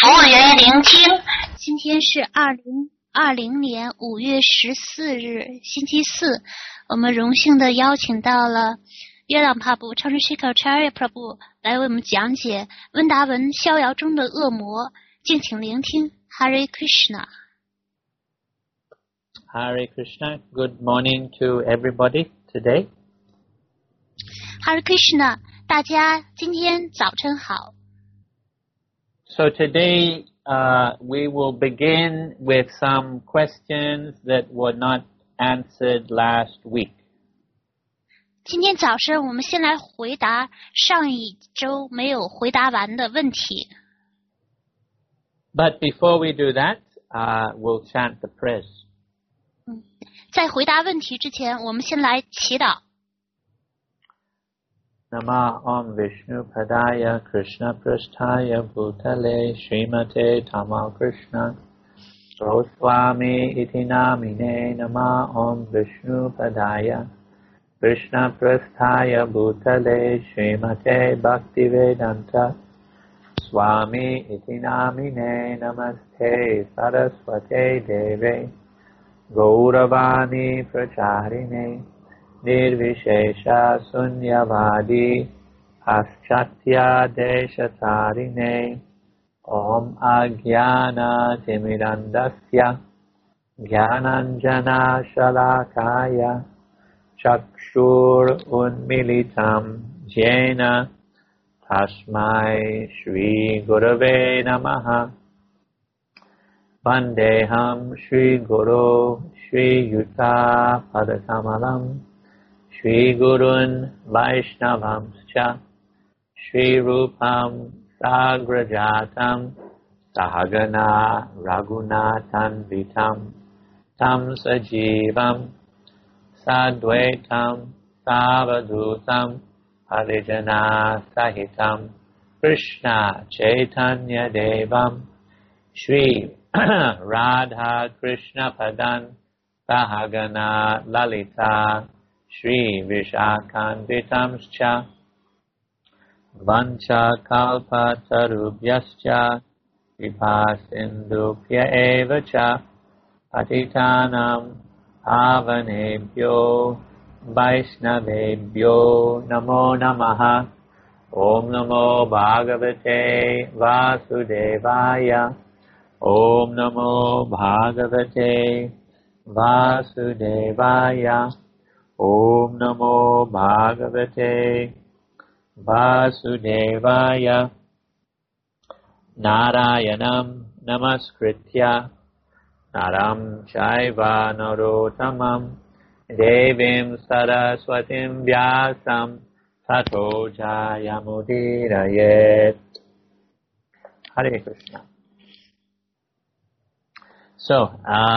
服务员聆听。 今天是2020年5月14日，星期四。我们荣幸的邀请到了约朗帕布Chandrasekhar Prabhu来为我们讲解温达文逍遥中的恶魔，敬请聆听。Hare Krishna。 Hare Krishna. Good morning to everybody today. Hare Krishna， 大家今天早晨好。 So today we will begin with some questions that were not answered last week. 今天早上我们先来回答上一周没有回答完的问题。 But before we do that, we'll chant the prayers. 在回答问题之前，我们先来祈祷。 Nama Om Vishnu Padaya Krishna Prasthaya Bhutale Srimate Tamal Krishna Goswami Iti Namine Nama Om Vishnu Padaya Krishna Prasthaya Bhutale Srimate Bhaktivedanta Swami Iti Namine Namaste Saraswate Deve Gauravani Pracharine Nirvishesha Sunyavadi Paschatya Deshatarine Om Agyana Timirandasya Gyananjana Shalakaya Chakshur Unmilitam Jena Tasmai Shri Gurave Namaha Vandeham Shri Guru Shri Yuta Padakamalam Shri Gurun Vaishnavamscha Shri Rupam Sagrajatam Sahagana Raghunathan Vitam Tam Sajivam Sadvaitam Savadutam Harijana Sahitam Krishna Chaitanya Devam Shri Radha Krishna Padan Sahagana Lalita Shri Vishakhanvitamscha Vancha Kalpa Tarubhyascha Vipasindupya Evacha Patitanam Avanebhyo Vaishnavebhyo Namo Namaha Om Namo Bhagavate Vasudevaya Om Namo Bhagavate Vasudevaya Om Namo Bhagavate Vasudevaya Narayanam Namaskritya Naram Chaiva Narottamam Devim Saraswatim Vyasam Tato Jayamudirayet. Hare Krishna. So,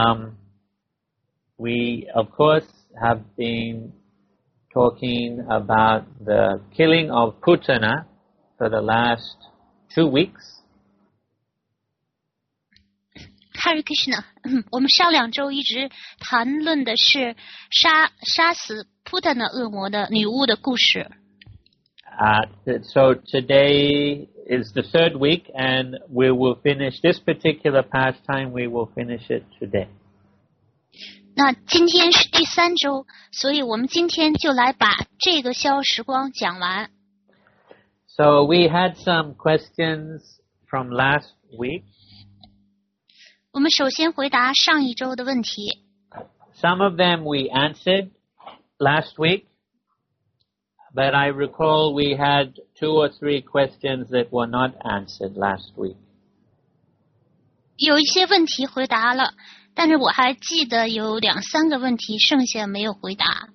we of course have been talking about the killing of Putana for the last 2 weeks. Hare Krishna， 我们上2周一直谈论的是杀死Putana恶魔的女巫的故事。 So today is the 3rd week, and we will finish this particular pastime. We will finish it today. 那今天是第3周，所以我们今天就来把这个逍遥时光讲完。 So we had some questions from last week. 我们首先回答上一周的问题。 Some of them we answered last week, but I recall we had 2 or 3 questions that were not answered last week. 有一些问题回答了，但是我还记得有2、3个问题剩下没有回答。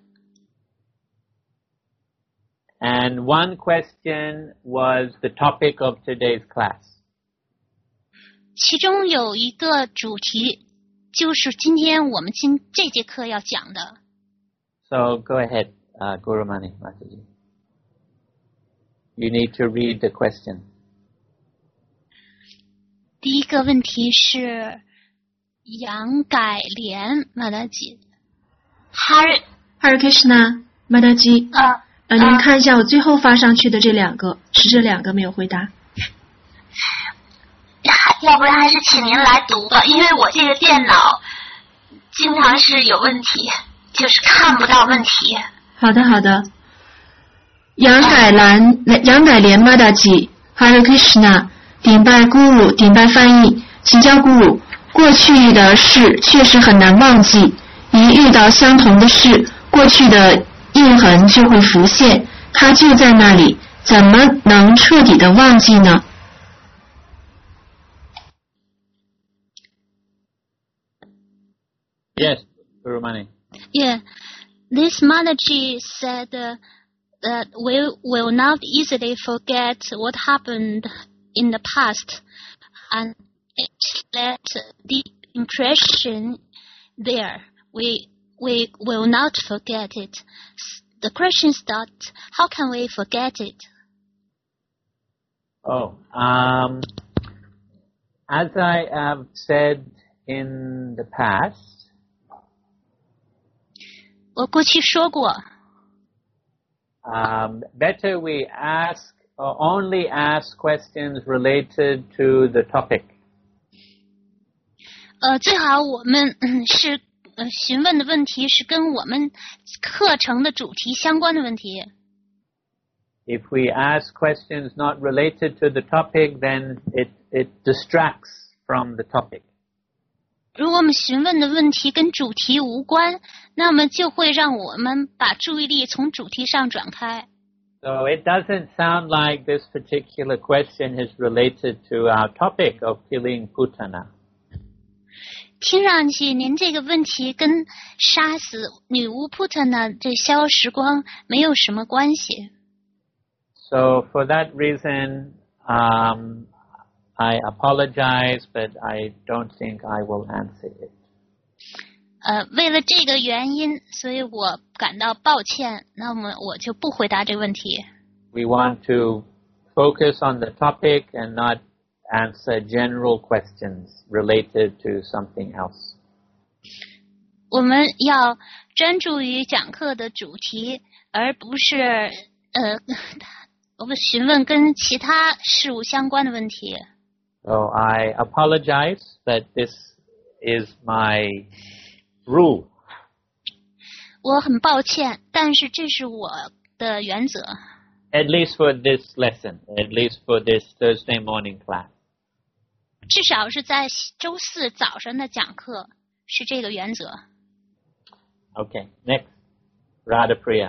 And one question was the topic of today's class. 其中有一个主题就是今天我们这节课要讲的。 So go ahead, Gurumani Mataji. You need to read the question. 第一个问题是杨改莲马达吉。 Hare Krishna Mataji。您看一下我最后发上去的这2个，是这2个没有回答。 要不然还是请您来读吧，因为我这个电脑经常是有问题，就是看不到问题。 好的好的。杨改莲玛达吉 Hare Krishna 顶拜 Guru 顶拜翻译，请教 Guru， 过去的事确实很难忘记，一遇到相同的事，过去的印痕就会浮现，它就在那里，怎么能彻底的忘记呢？ Yes, Gurumani. Yeah, this Mataji said that we will not easily forget what happened in the past, and it left deep impression there. We will not forget it. The question is that how can we forget it? As I have said in the past, 我过去说过 better we only ask questions related to the topic. 最好我们是询问的问题是跟我们课程的主题相关的问题。 If we ask questions not related to the topic, then it distracts from the topic. 如果我们询问的问题跟主题无关，那么就会让我们把注意力从主题上转开。 So it doesn't sound like this particular question is related to our topic of killing Putana. 听上去您这个问题跟杀死女巫普特娜这消时光没有什么关系。 So for that reason, I apologize, but I don't think I will answer it. 为了这个原因，所以我感到抱歉。那么我就不回答这个问题。 We want to focus on the topic and not answer general questions related to something else. 我们要专注于讲课的主题，而不是我们询问跟其他事物相关的问题。 So I apologize, but this is my rule. 我很抱歉，但是这是我的原则。 At least for this lesson, at least for this Thursday morning class. 至少是在周四早上的讲课是这个原则。 Okay, next. Radha Priya.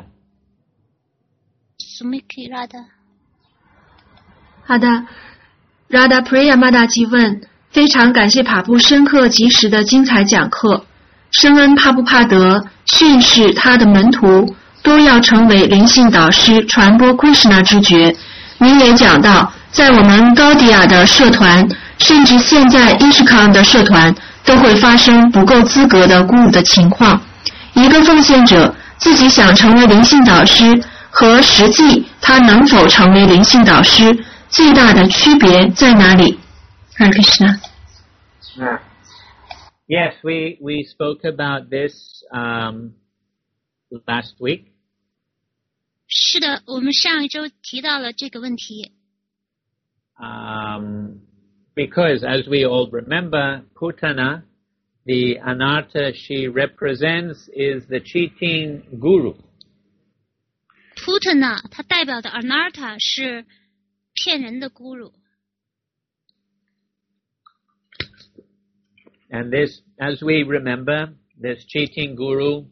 Sumiki Radha。 好的 Radha Priya Mataji 问，非常感谢帕布深刻及时的精彩讲课。圣恩帕布帕德训示他的门徒都要成为灵性导师，传播 Krishna 之觉。您也讲到，在我们高迪亚的社团，甚至现在伊什康的社团，都会发生不够资格的鼓舞的情况。一个奉献者自己想成为灵性导师，和实际他能否成为灵性导师，最大的区别在哪里？ Hare Krishna。 Yes, we spoke about this last week. 是的，我们上一周提到了这个问题。 Because as we all remember, Putana, the anartha she represents, is the cheating guru. 普特娜，它代表的 Anartha 是骗人的咕噜。 And this, as we remember, this cheating guru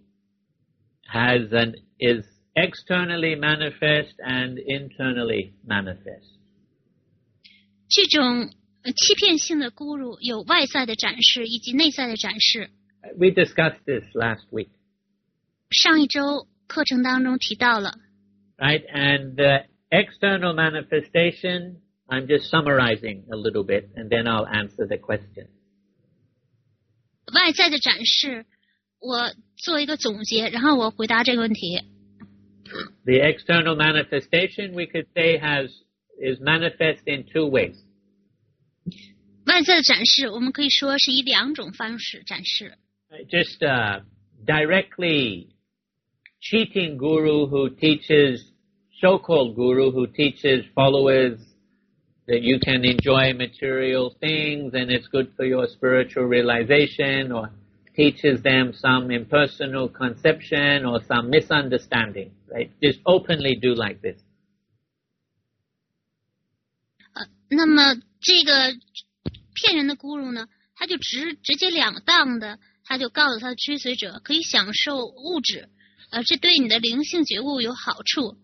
is externally manifest and internally manifest. 这种欺骗性的咕噜有外在的展示以及内在的展示。 We discussed this last week. 上一周课程当中提到了。 Right, and the external manifestation, I'm just summarizing a little bit, and then I'll answer the question. 外在的展示，我做一个总结，然后我回答这个问题。 The external manifestation, we could say, is manifest in two ways. 外在的展示，我们可以说是以两种方式展示。 Just directly cheating guru who teaches, so-called guru who teaches followers that you can enjoy material things and it's good for your spiritual realization, or teaches them some impersonal conception or some misunderstanding, right? Just openly do like this. 那么这个骗人的咕噜呢，他就直截了当的，他就告诉他的追随者可以享受物质，这对你的灵性觉悟有好处，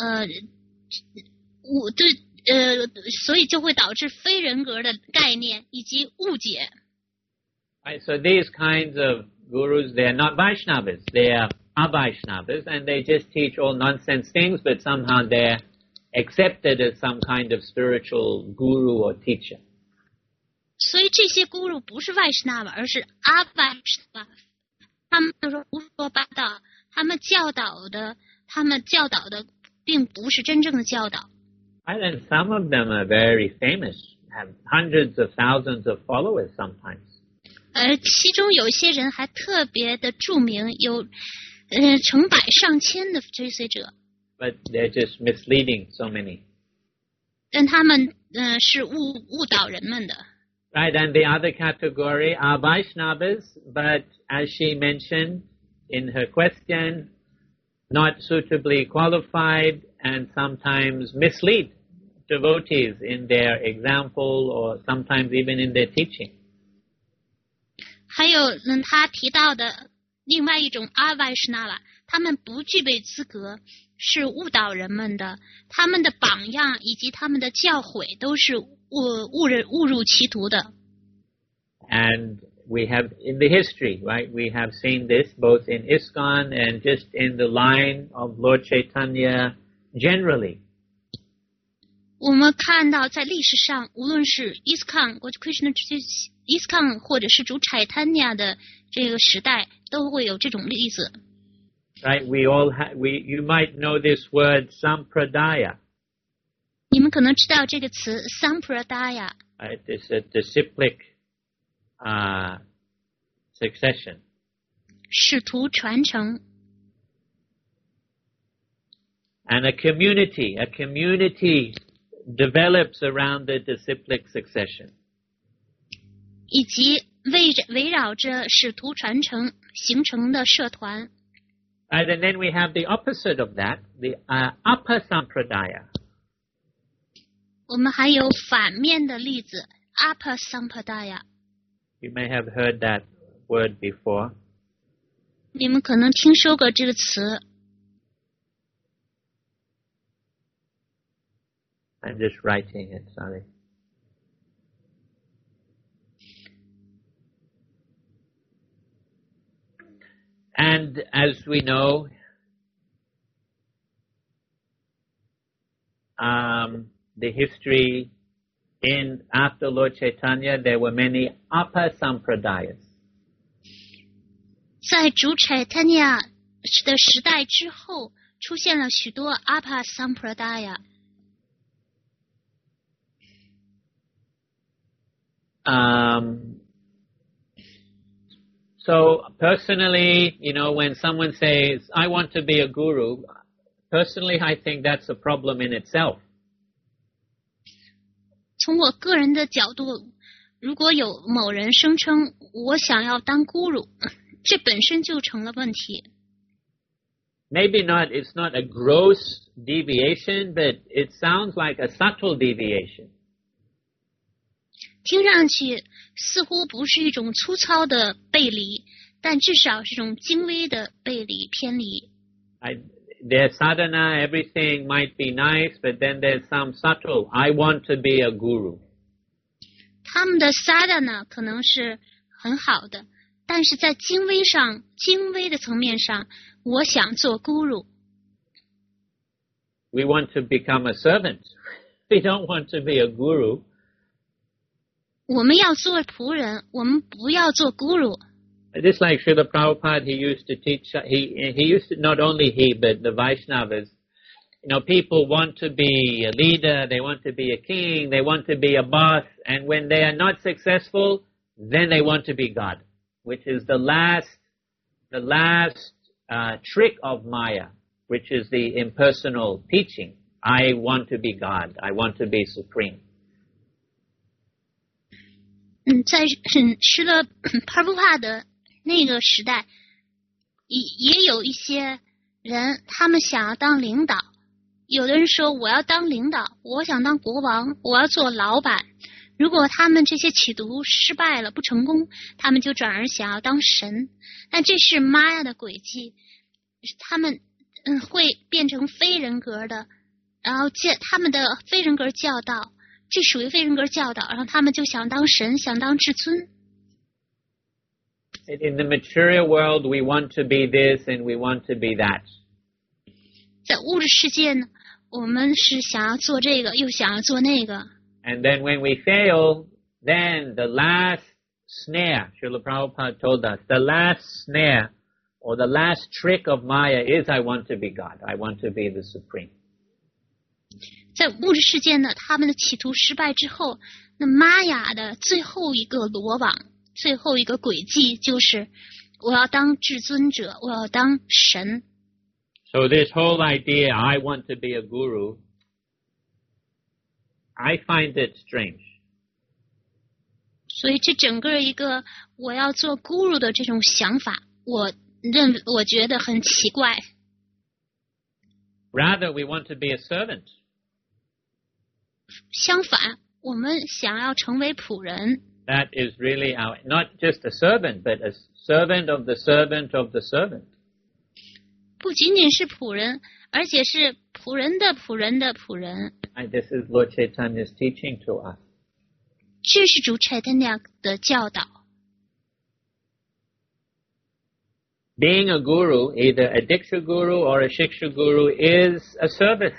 所以就会导致非人格的概念以及误解。 Right, so these kinds of gurus, they're not Vaishnavas, they are Avaishnavas, and they just teach all nonsense things, but somehow they're accepted as some kind of spiritual guru or teacher. 所以这些咕噜不是外士那瓦，而是阿外士那瓦。他们就说胡说八道，他们教导的并不是真正的教导。 And then some of them are very famous, have hundreds of thousands of followers sometimes. 其中有一些人还特别的著名，有成百上千的追随者。 But they're just misleading so many. 但他们是误导人们的。 Right, and the other category are Vaishnavas, but as she mentioned in her question, not suitably qualified and sometimes mislead devotees in their example or sometimes even in their teaching. 还有他提到的另外一种阿外士那瓦，他们不具备资格，是误导人们的，他们的榜样以及他们的教诲都是误入歧途的。 And we have in the history, right, we have seen this both in ISKCON and just in the line of Lord Chaitanya generally. 我们看到在历史上，无论是 ISKCON 国际 Krishna ISKCON 或者是主 Chaitanya 的这个时代，都会有这种例子。 Right, you might know this word sampradaya. 你们可能知道这个词 sampradaya. Right, it's a disciplic succession. 使徒传承。 And a community develops around the disciplic succession. 以及围绕着使徒传承形成的社团。 And then we have the opposite of that, the upper sampradaya. 我们还有反面的例子 upper sampradaya. You may have heard that word before. 你们可能听说过这个词。 I'm just writing it, sorry. And as we know, the history after Lord Chaitanya, there were many upper sampradayas. 在主 Chaitanya 的时代之后，出现了许多 upper sampradaya. So personally, when someone says, I want to be a guru, personally I think that's a problem in itself. 从我个人的角度，如果有某人声称我想要当 guru， 这本身就成了问题。 Maybe it's not a gross deviation, but it sounds like a subtle deviation. 听上去似乎不是一种粗糙的背离，但至少是一种精微的背离偏离。 Their sadhana, everything might be nice, but then there's some subtle, I want to be a guru. 他们的 sadhana 可能是很好的，但是在精微的层面上，我想做 guru. We want to become a servant. We don't want to be a guru. 我们要做仆人，我们不要做 guru. Just like Srila Prabhupada, he used to teach, he used to, not only he, but the Vaishnavas, people want to be a leader, they want to be a king, they want to be a boss, and when they are not successful, then they want to be God, which is the last trick of Maya, which is the impersonal teaching. I want to be God, I want to be supreme. 在施了帕布帕的那个时代，也有一些人，他们想要当领导。有的人说我要当领导，我想当国王，我要做老板。如果他们这些企图失败了，不成功，他们就转而想要当神。但这是玛雅的诡计，他们会变成非人格的，然后他们的非人格教导，这属于非人格教导，然后他们就想当神，想当至尊。 In the material world, we want to be this and we want to be that. 在物质世界呢，我们是想要做这个，又想要做那个。 And then when we fail, then the last snare, Srila Prabhupada told us, the last snare or the last trick of Maya is I want to be God. I want to be the Supreme. 在物质世界呢，他们的企图失败之后，那玛雅的最后一个罗网，最后一个诡计就是我要当至尊者，我要当神。 So this whole idea, I want to be a guru, I find it strange. 所以这整个一个我要做 guru 的这种想法，我觉得很奇怪。 Rather, we want to be a servant. 相反，我们想要成为仆人。 That is really not just a servant, but a servant of the servant of the servant. 不仅仅是仆人，而且是仆人的仆人的仆人。 And this is Lord Chaitanya's teaching to us. 这是主 Chaitanya 的教导。 Being a guru, either a Diksha guru or a Shiksha guru, is a service.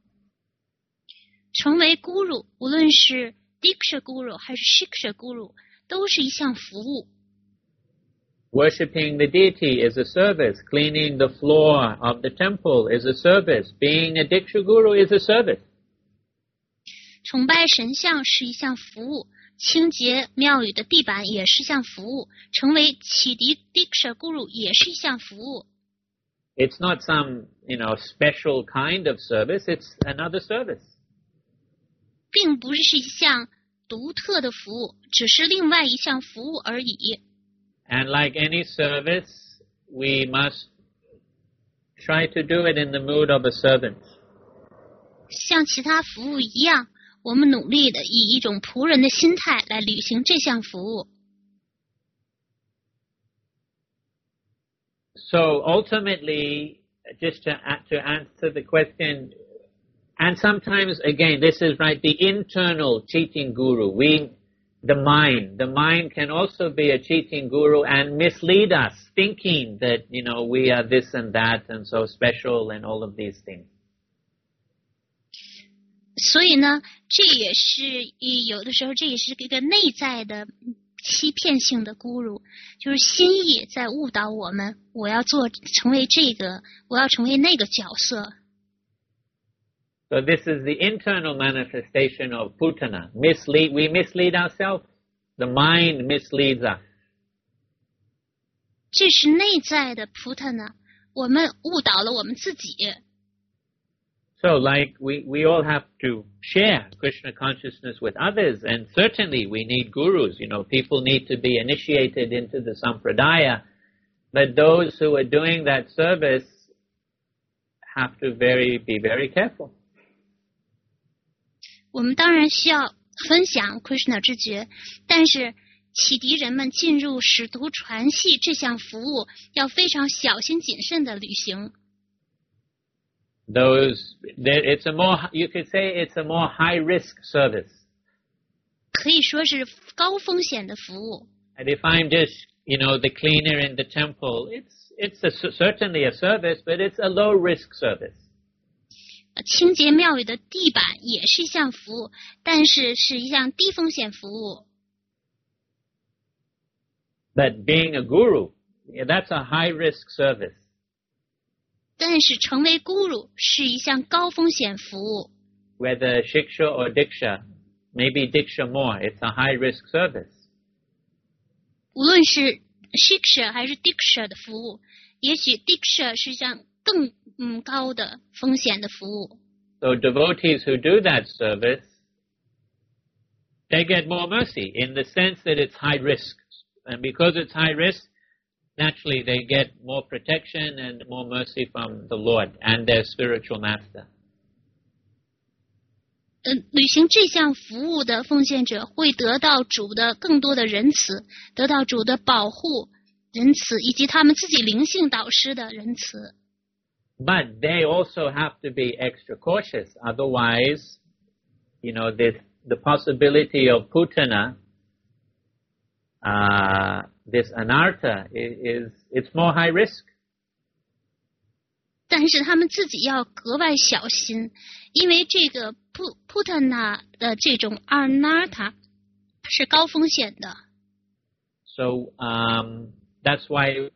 成为 guru， 无论是 Diksha guru 还是 Shiksha guru， 都是一项服务。 Worshipping the deity is a service. Cleaning the floor of the temple is a service. Being a Diksha guru is a service. 崇拜神像是一项服务，清洁庙宇的地板也是一项服务，成为启迪 Diksha guru 也是一项服务。 It's not some, special kind of service. It's another service. 并不是一项独特的服务，只是另外一项服务而已。 And like any service, we must try to do it in the mood of a servant. 像其他服务一样，我们努力的以一种仆人的心态来履行这项服务。 So ultimately, just to answer the question, and sometimes again, this is right, the internal cheating guru. The mind can also be a cheating guru and mislead us, thinking that, we are this and that and so special and all of these things. 所以呢，这也是有的时候，这也是一个内在的欺骗性的guru，就是心意在误导我们，我要成为这个，我要成为那个角色。 So this is the internal manifestation of putana. We mislead ourselves. The mind misleads us. 这是内在的 putana， 我们误导了我们自己。 So like we all have to share Krishna consciousness with others, and certainly we need gurus. People need to be initiated into the sampradaya, but those who are doing that service have to be very careful. 我们当然需要分享 Krishna 之觉，但是启迪人们进入使徒传系这项服务，要非常小心谨慎的履行。 You could say it's a more high risk service. 可以说是高风险的服务。 And if I'm just, the cleaner in the temple, it's certainly a service, but it's a low risk service. 清洁庙宇的地板也是一项服务，但是是一项低风险服务。 But being a guru, that's a high risk service. 但是成为 guru 是一项高风险服务。 Whether Shiksha or Diksha, maybe Diksha more, it's a high risk service. 无论是 Shiksha 还是 Diksha 的服务，也许 Diksha 是一项更高的风险的服务。 So devotees who do that service they get more mercy in the sense that it's high risk. And because it's high risk, naturally they get more protection and more mercy from the Lord and their spiritual master. 履行这项服务的奉献者会得到主的更多的仁慈，得到主的保护、仁慈，以及他们自己灵性导师的仁慈。 But they also have to be extra cautious. Otherwise, the possibility of Putana, this anartha, it's more high risk. 但是他们自己要格外小心，因为这个Putana 的这种 anartha 是高风险的。 So that's why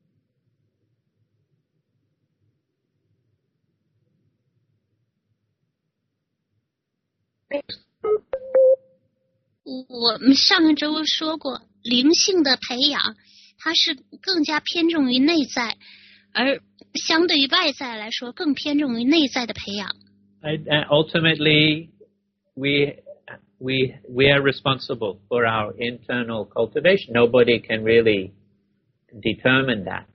我们上个周说过，灵性的培养它是更加偏重于内在，而相对于外在来说，更偏重于内在的培养。 Ultimately, we are responsible for our internal cultivation. Nobody can really determine that.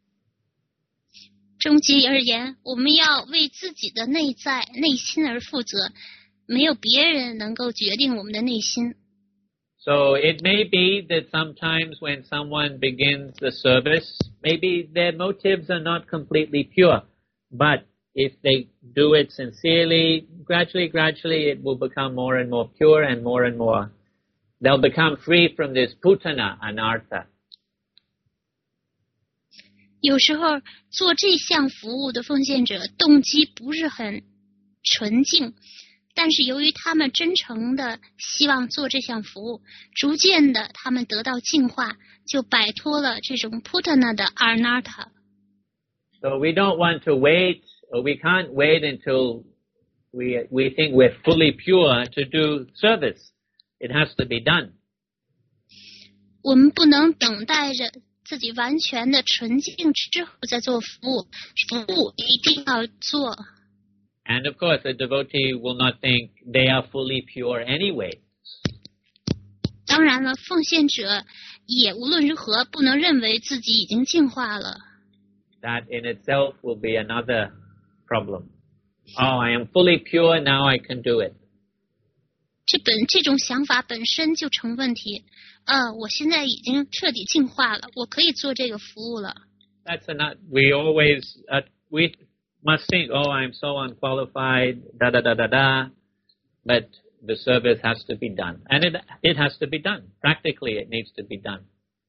终极而言，我们要为自己的内在、内心而负责，没有别人能够决定我们的内心。 So it may be that sometimes when someone begins the service, maybe their motives are not completely pure, but if they do it sincerely, gradually it will become more and more pure and more. They'll become free from this Putana anartha. 有时候做这项服务的奉献者动机不是很纯净，但是由于他们真诚的希望做这项服务，逐渐的他们得到净化，就摆脱了这种 Putana 的 anartha。 So we don't want to wait, or we can't wait until we think we're fully pure to do service. It has to be done. 我们不能等待着自己完全的纯净之后再做服务，服务一定要做。 And of course, a devotee will not think they are fully pure anyway. 当然了，奉献者也无论如何不能认为自己已经净化了。 That in itself will be another problem. Oh, I am fully pure, now I can do it. 这种想法本身就成问题。我现在已经彻底净化了，我可以做这个服务了。 That's we always we must think, oh, I'm so unqualified, da. But the service has to be done, and it has to be done. Practically, it needs to be done.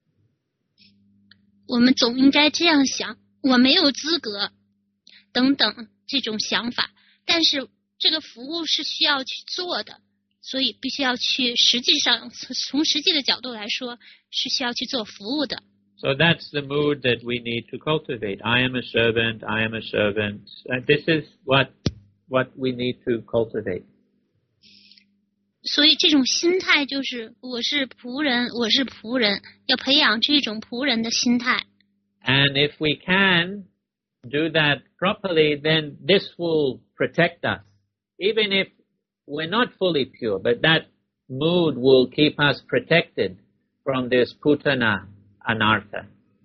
我们总应该这样想，我没有资格，等等这种想法。但是这个服务是需要去做的，所以必须要去，实际上从实际的角度来说，是需要去做服务的。 So that's the mood that we need to cultivate. I am a servant. I am a servant. This is what we need to cultivate. 所以这种心态就是我是仆人，我是仆人，要培养这种仆人的心态。 And if we can do that properly, then this will protect us. Even if we're not fully pure, but that mood will keep us protected from this Putana anartha.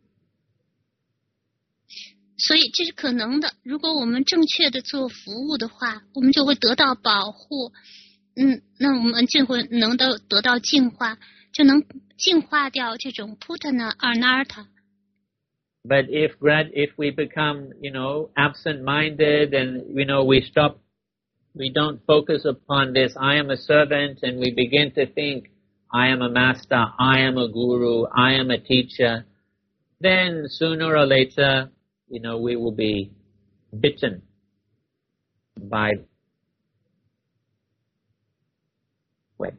所以这是可能的，如果我们正确的做服务的话，我们就会得到保护。那我们就会能得到净化，就能净化掉这种 Putana anartha。 But if we become, absent-minded and, we don't focus upon this, I am a servant, and we begin to think, I am a master, I am a guru, I am a teacher, then sooner or later, we will be bitten by way.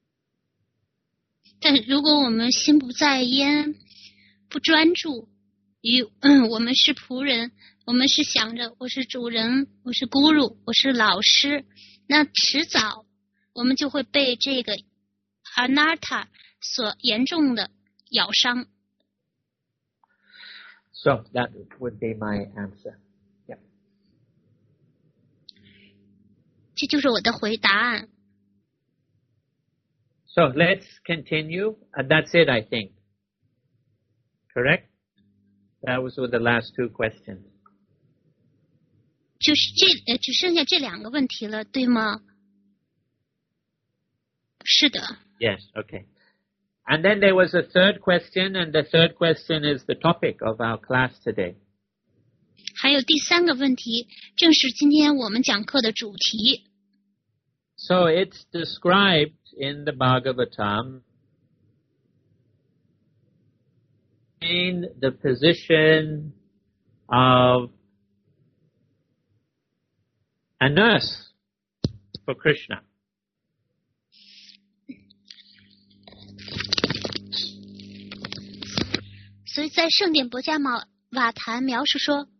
但如果我们心不在焉，不专注于我们是仆人，我们是想着我是主人，我是 guru， 我是老师，那迟早我们就会被这个 anartha 所严重的咬伤。 So that would be my answer. Yeah. 这就是我的回答案。 So let's continue. That's it, I think. Correct? That was the last two questions. 就是只剩下这两个问题了，对吗？是的。 Yes, okay. And then there was a third question, and the third question is the topic of our class today. 还有第三个问题，正是今天我们讲课的主题。 So it's described in the Bhagavatam in the position of a nurse for Krishna. 所以在圣典博伽瓦坛描述说，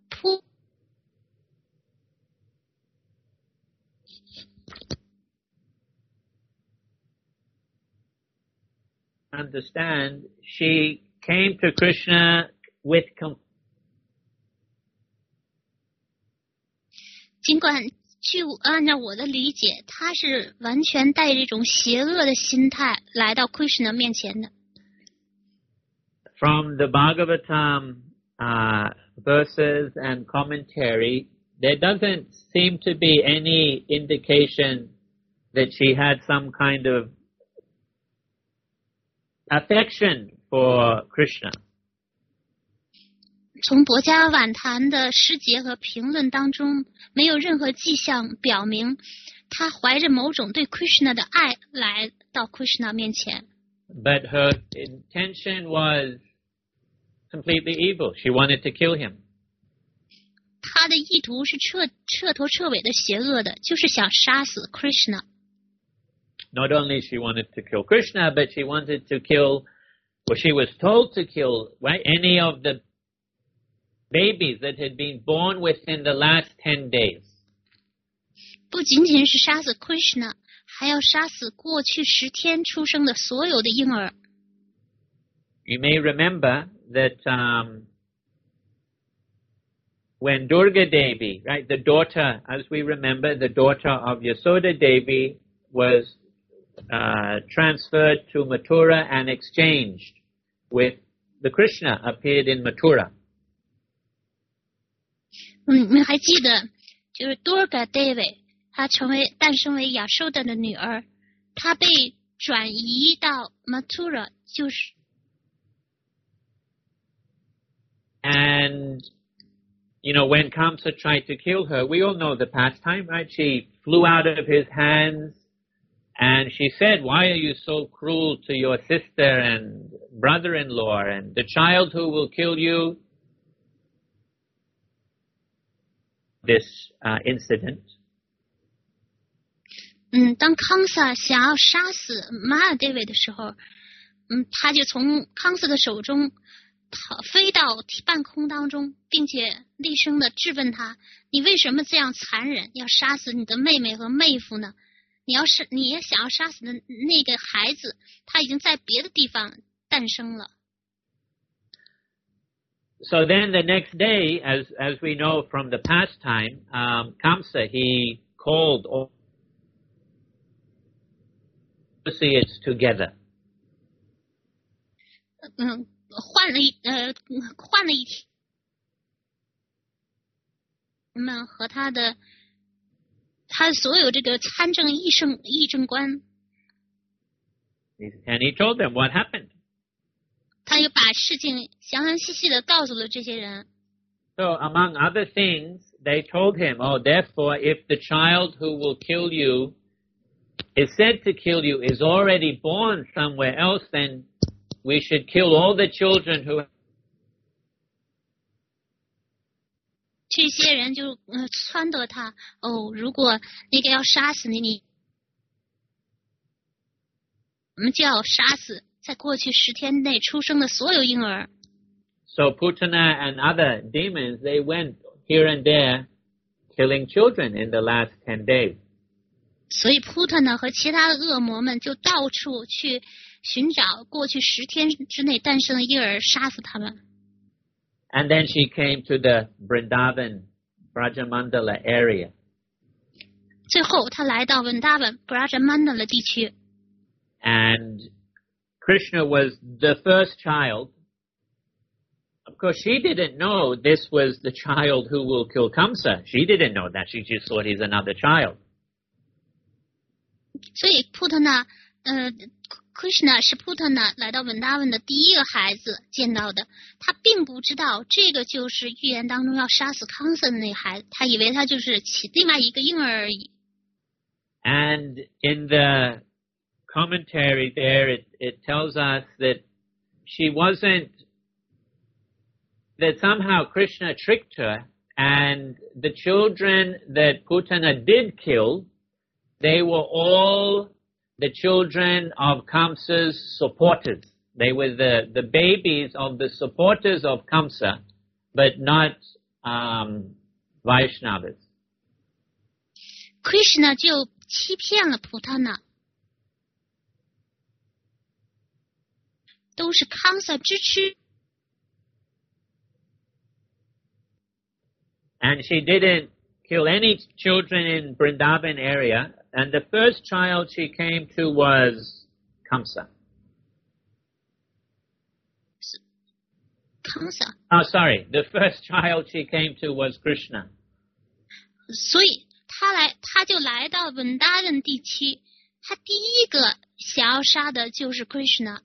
understand, she came to Krishna with 尽管按照我的理解，他是完全带着一种邪恶的心态来到 Krishna 面前的。 From the Bhagavatam verses and commentary, there doesn't seem to be any indication that she had some kind of affection for Krishna. 从博伽瓦坛的诗节和评论当中，没有任何迹象表明他怀着某种对 Krishna 的爱来到 Krishna 面前。 But her intention was completely evil. She wanted to kill him. 他的意图是彻头彻尾的邪恶的，就是想杀死 Krishna。 Not only she wanted to kill Krishna, but she wanted to kill, or she was told to kill, right, any of the babies that had been born within the last 10 days. 不仅仅是杀死 Krishna， 还要杀死过去10天出生的所有的婴儿。 You may remember that when Durga Devi, right, the daughter, as we remember, the daughter of Yasoda Devi was transferred to Mathura and exchanged with the Krishna appeared in Mathura. 你们还记得，就是 Durga Devi， 她诞生为亚受达的女儿，她被转移到 Mathura， 就是。 And you know, when Kamsa tried to kill her, we all know the pastime, right? She flew out of his hands. And she said, why are you so cruel to your sister and brother-in-law and the child who will kill you? This incident. 当康萨想要杀死马尔代维的时候，他就从康萨的手中飞到半空当中，并且厉声的质问他：你为什么这样残忍，要杀死你的妹妹和妹夫呢？你也想要杀死的那个孩子，他已经在别的地方诞生了。 So then the next day, as we know from the pastime, Kamsa, he called all associates together. 换了一天，们和他所有这个参政议政官。 And he told them what happened. 他又把事情详详细细的告诉了这些人。 So among other things, they told him, oh, therefore, if the child who will kill you is said to kill you is already born somewhere else, then we should kill all the children who. 这些人就撺掇他，如果那个要杀死你，我们就要杀死在过去10天内出生的所有婴儿。 So Putana and other demons, they went here and there killing children in the last 10 days. 所以 Putana 和其他的恶魔们就到处去寻找过去10天之内诞生的婴儿，杀死他们。 And then she came to the Vrindavan, Brajamandala area. 最后，她来到 Vrindavan, Brajamandala 地区。 And Krishna was the first child. Of course, she didn't know this was the child who will kill Kamsa. She didn't know that. She just thought he's another child. 所以 Putana Krishna 是 Putana 来到文达文的第一个孩子见到的，他并不知道这个就是预言当中要杀死康瑟的那个孩子，他以为他就是另外一个婴儿而已。 And in the commentary there, it tells us that she wasn't, that somehow Krishna tricked her, and the children that Putana did kill, they were all the children of Kamsa's supporters. They were the babies of the supporters of Kamsa, but not Vaishnavas. Krishna 就欺骗了 Putana， 都是康萨支持。 And she didn't kill any children in Vrindavan area. And the first child she came to was Kamsa. Kamsa. Oh, sorry. The first child she came to was Krishna. 所以他就来到文达人地区，他第一个想要杀的就是 Krishna。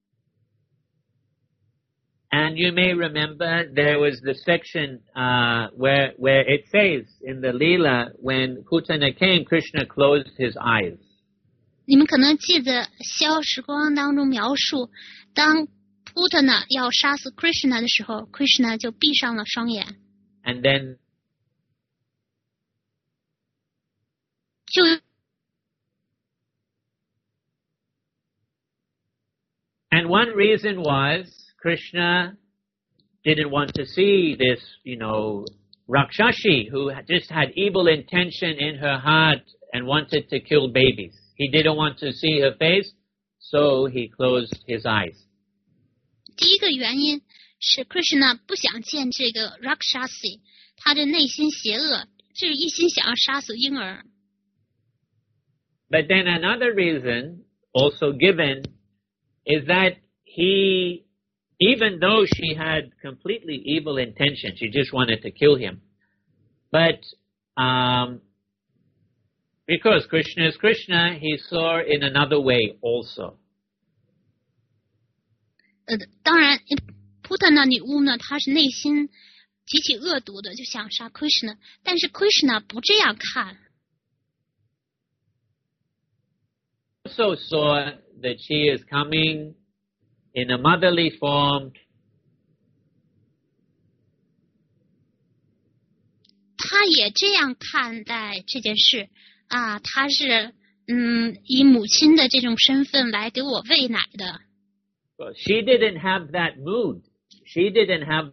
And you may remember there was the section where it says in the Leela, when Putana came, Krishna closed his eyes. 你们可能记得消时光当中描述，当 Putana 要杀死 Krishna 的时候 ，Krishna 就闭上了双眼。 And then 就 And one reason was Krishna didn't want to see this, Rakshashi, who just had evil intention in her heart and wanted to kill babies. He didn't want to see her face, so he closed his eyes. 第一个原因是 Krishna 不想见这个 Rakshasi， 他的内心邪恶，就是一心想要杀死婴儿。 But then another reason also given is that he, even though she had completely evil intention, she just wanted to kill him. But because Krishna is Krishna, he saw in another way also. 当然 Putana 女巫呢，她是内心极其恶毒的，就想杀 Krishna， 但是 Krishna 不这样看。 Also saw that she is coming in a motherly form. 他也这样看待这件事啊，他是以母亲的这种身份来给我喂奶的。 Well, she didn't have that mood. She didn't have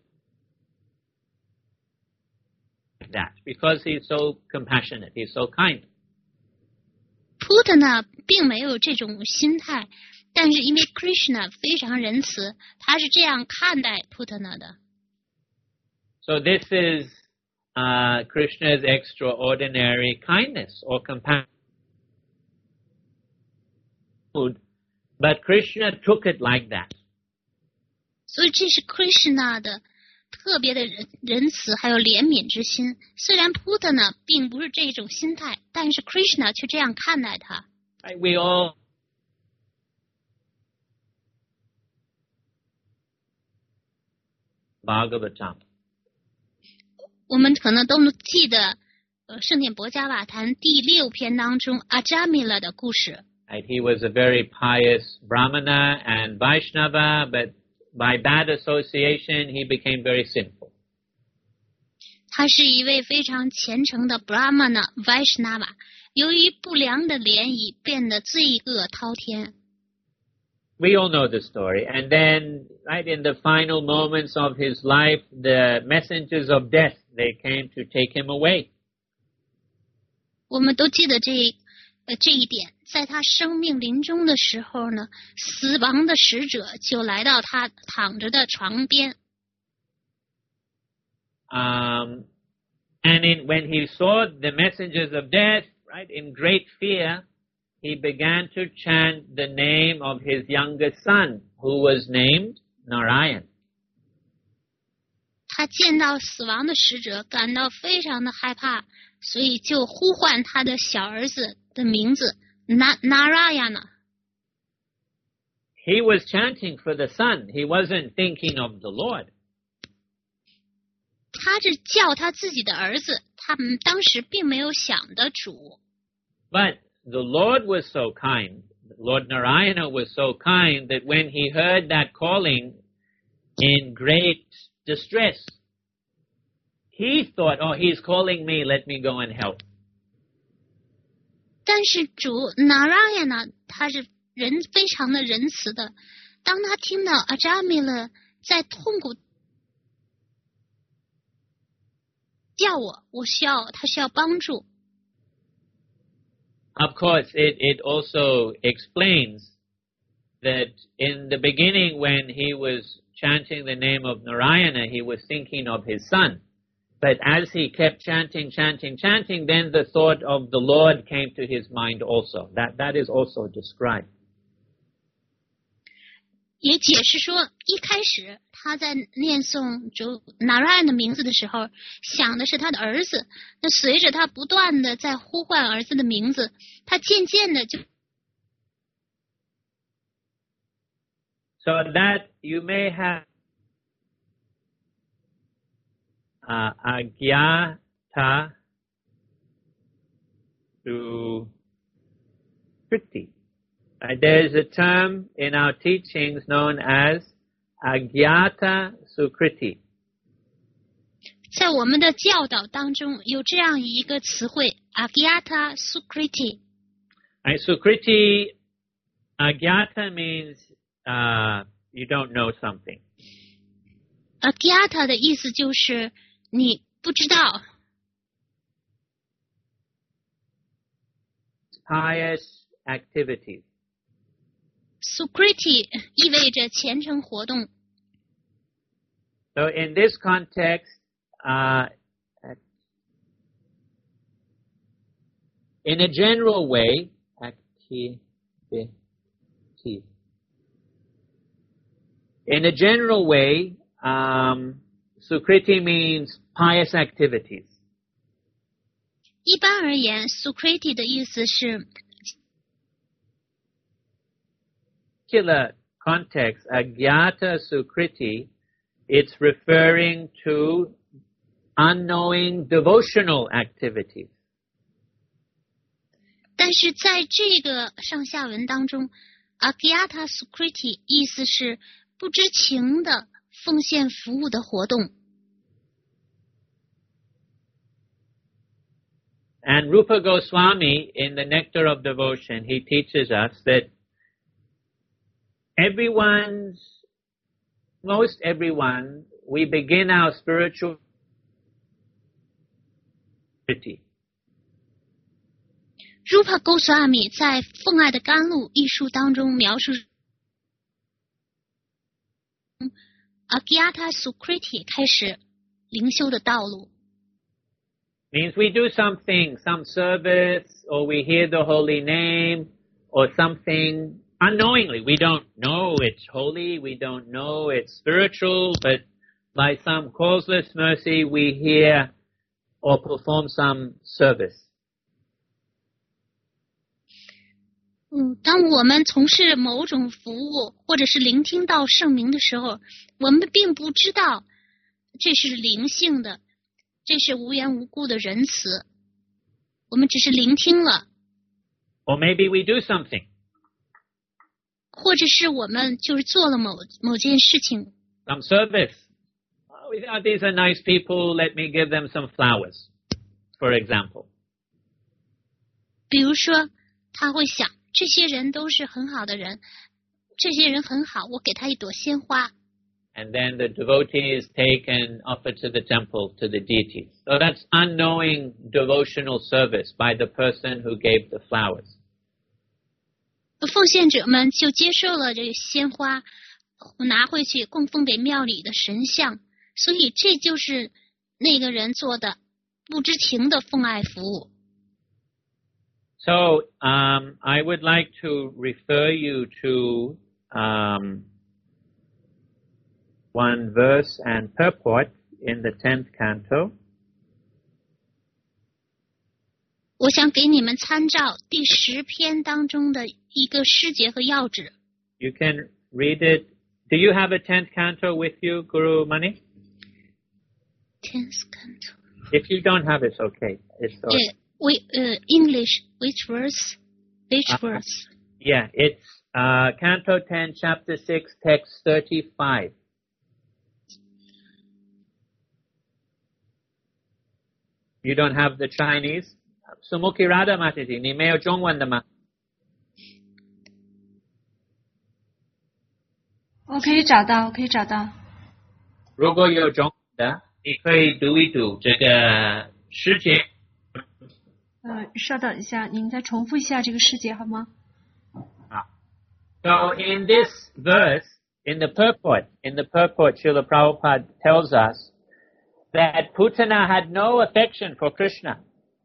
that because he's so compassionate. He's so kind. Putana 并没有这种心态，但是因为 Krishna 非常仁慈，他是这样看待 Putana 的。 So this is Krishna's extraordinary kindness or compassion. But Krishna took it like that. 所以这是 Krishna 的特别的仁慈还有怜悯之心。虽然 Putana 并不是这种心态，但是 Krishna 却这样看待他。 Right? We all Bhagavatam. 我们可能都能记得圣典博迦瓦坛第6篇当中 Ajamila 的故事。 Right? He was a very pious Brahmana and Vaishnava, but by bad association, he became very sinful. 他是一位非常虔诚的 Brahmana Vaishnava， 由于不良的联谊变得罪恶滔天。 We all know the story. And then, right in the final moments of his life, the messengers of death, they came to take him away. 我们都记得这一点，在他生命临终的时候呢，死亡的使者就来到他躺着的床边。 And when he saw the messengers of death, right, in great fear, he began to chant the name of his youngest son, who was named Narayan. 他见到死亡的使者，感到非常的害怕，所以就呼唤他的小儿子的名字 Narayana。 He was chanting for the son. He wasn't thinking of the Lord. 他是叫他自己的儿子，他们当时并没有想的主。 But the Lord was so kind, Lord Narayana was so kind that when he heard that calling in great distress, he thought, oh, he's calling me, let me go and help. 但是主 Narayana 他是非常的仁慈的，当他听到 Ajamila 在痛苦叫他需要帮助。 Of course, it also explains that in the beginning when he was chanting the name of Narayana, he was thinking of his son. But as he kept chanting, then the thought of the Lord came to his mind also. That is also described. 也解释说，一开始他在念诵主 Narayan 的名字的时候，想的是他的儿子。那随着他不断的在呼唤儿子的名字，他渐渐的就 So that you may have Agyata Sukriti. There is a term in our teachings known as Agyata Sukriti. 在我们的教导当中有这样一个词汇 Agyata Sukriti. And Sukriti, Agyata means you don't know something. Agyata 的意思就是你不知道。 Pious activities. Sukriti 意味着虔诚活动。 So in this context, in a general way, Sukriti means pious activities. 一般而言 Sukriti 的意思是 Particular context, Agyata Sukriti, it's referring to unknowing devotional activities. 但是在这个上下文当中 Agyata Sukriti 意思是不知情的奉献服务的活动。 And Rupa Goswami, in the Nectar of Devotion, he teaches us that most everyone, we begin our spiritual activity. Rupa Goswami 在《奉爱的甘露》一书当中描述 Agyata Sukriti 开始灵修的道路。 Means we do something, some service, or we hear the holy name, or something unknowingly. We don't know it's holy, we don't know it's spiritual, but by some causeless mercy we hear or perform some service. 当我们从事某种服务或者是聆听到圣名的时候，我们并不知道这是灵性的，这是无缘无故的仁慈，我们只是聆听了。 Or maybe we do something. 或者是我们就是做了某件事情。 Some service. Oh, we thought these are nice people, let me give them some flowers, for example. 比如说，他会想，这些人都是很好的人，这些人很好，我给他一朵鲜花。 And then the devotee is taken, offered to the temple, to the deities. So that's unknowing devotional service by the person who gave the flowers. 奉献者们就接受了这个鲜花，拿回去供奉给庙里的神像，所以这就是那个人做的不知情的奉爱服务。 So I would like to refer you to one verse and purport in the 10th canto. 我想给你们参照第10篇当中的一个诗节和要旨。 You can read it. Do you have a 10th canto with you, Guru Mani? 10th canto. If you don't have it, it's okay. It's okay. English, which verse? Which verse? Yeah, it's Canto 10, Chapter 6, Text 35. You don't have the Chinese? Sumukhi Radha Mataji, 你没有中文的吗？ 我可以找到。 如果有中文的，你可以读一读这个诗节。 稍等一下，您再重复一下这个诗节好吗？ So in this verse, in the purport, Srila Prabhupada tells us that Putana had no affection for Krishna.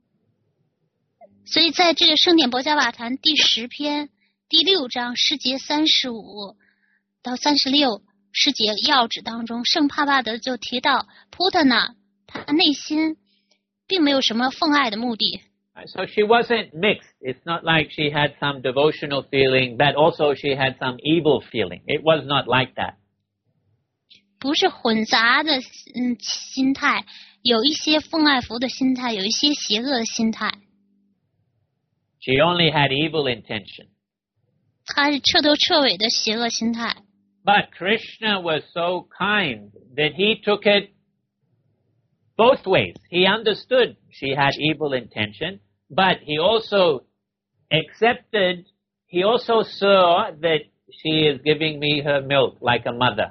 所以在这个圣典博伽瓦坛第10篇第6章诗节35到36诗节要旨当中，圣帕帕德就提到普特纳他内心并没有什么奉爱的目的。 So she wasn't mixed. It's not like she had some devotional feeling, but also she had some evil feeling. It was not like that. 不是混杂的心态，有一些奉爱佛的心态，有一些邪恶的心态。 She only had evil intention. 他是彻头彻尾的邪恶心态。 But Krishna was so kind that he took it both ways. He understood she had evil intention, but he also accepted, he also saw that she is giving me her milk like a mother.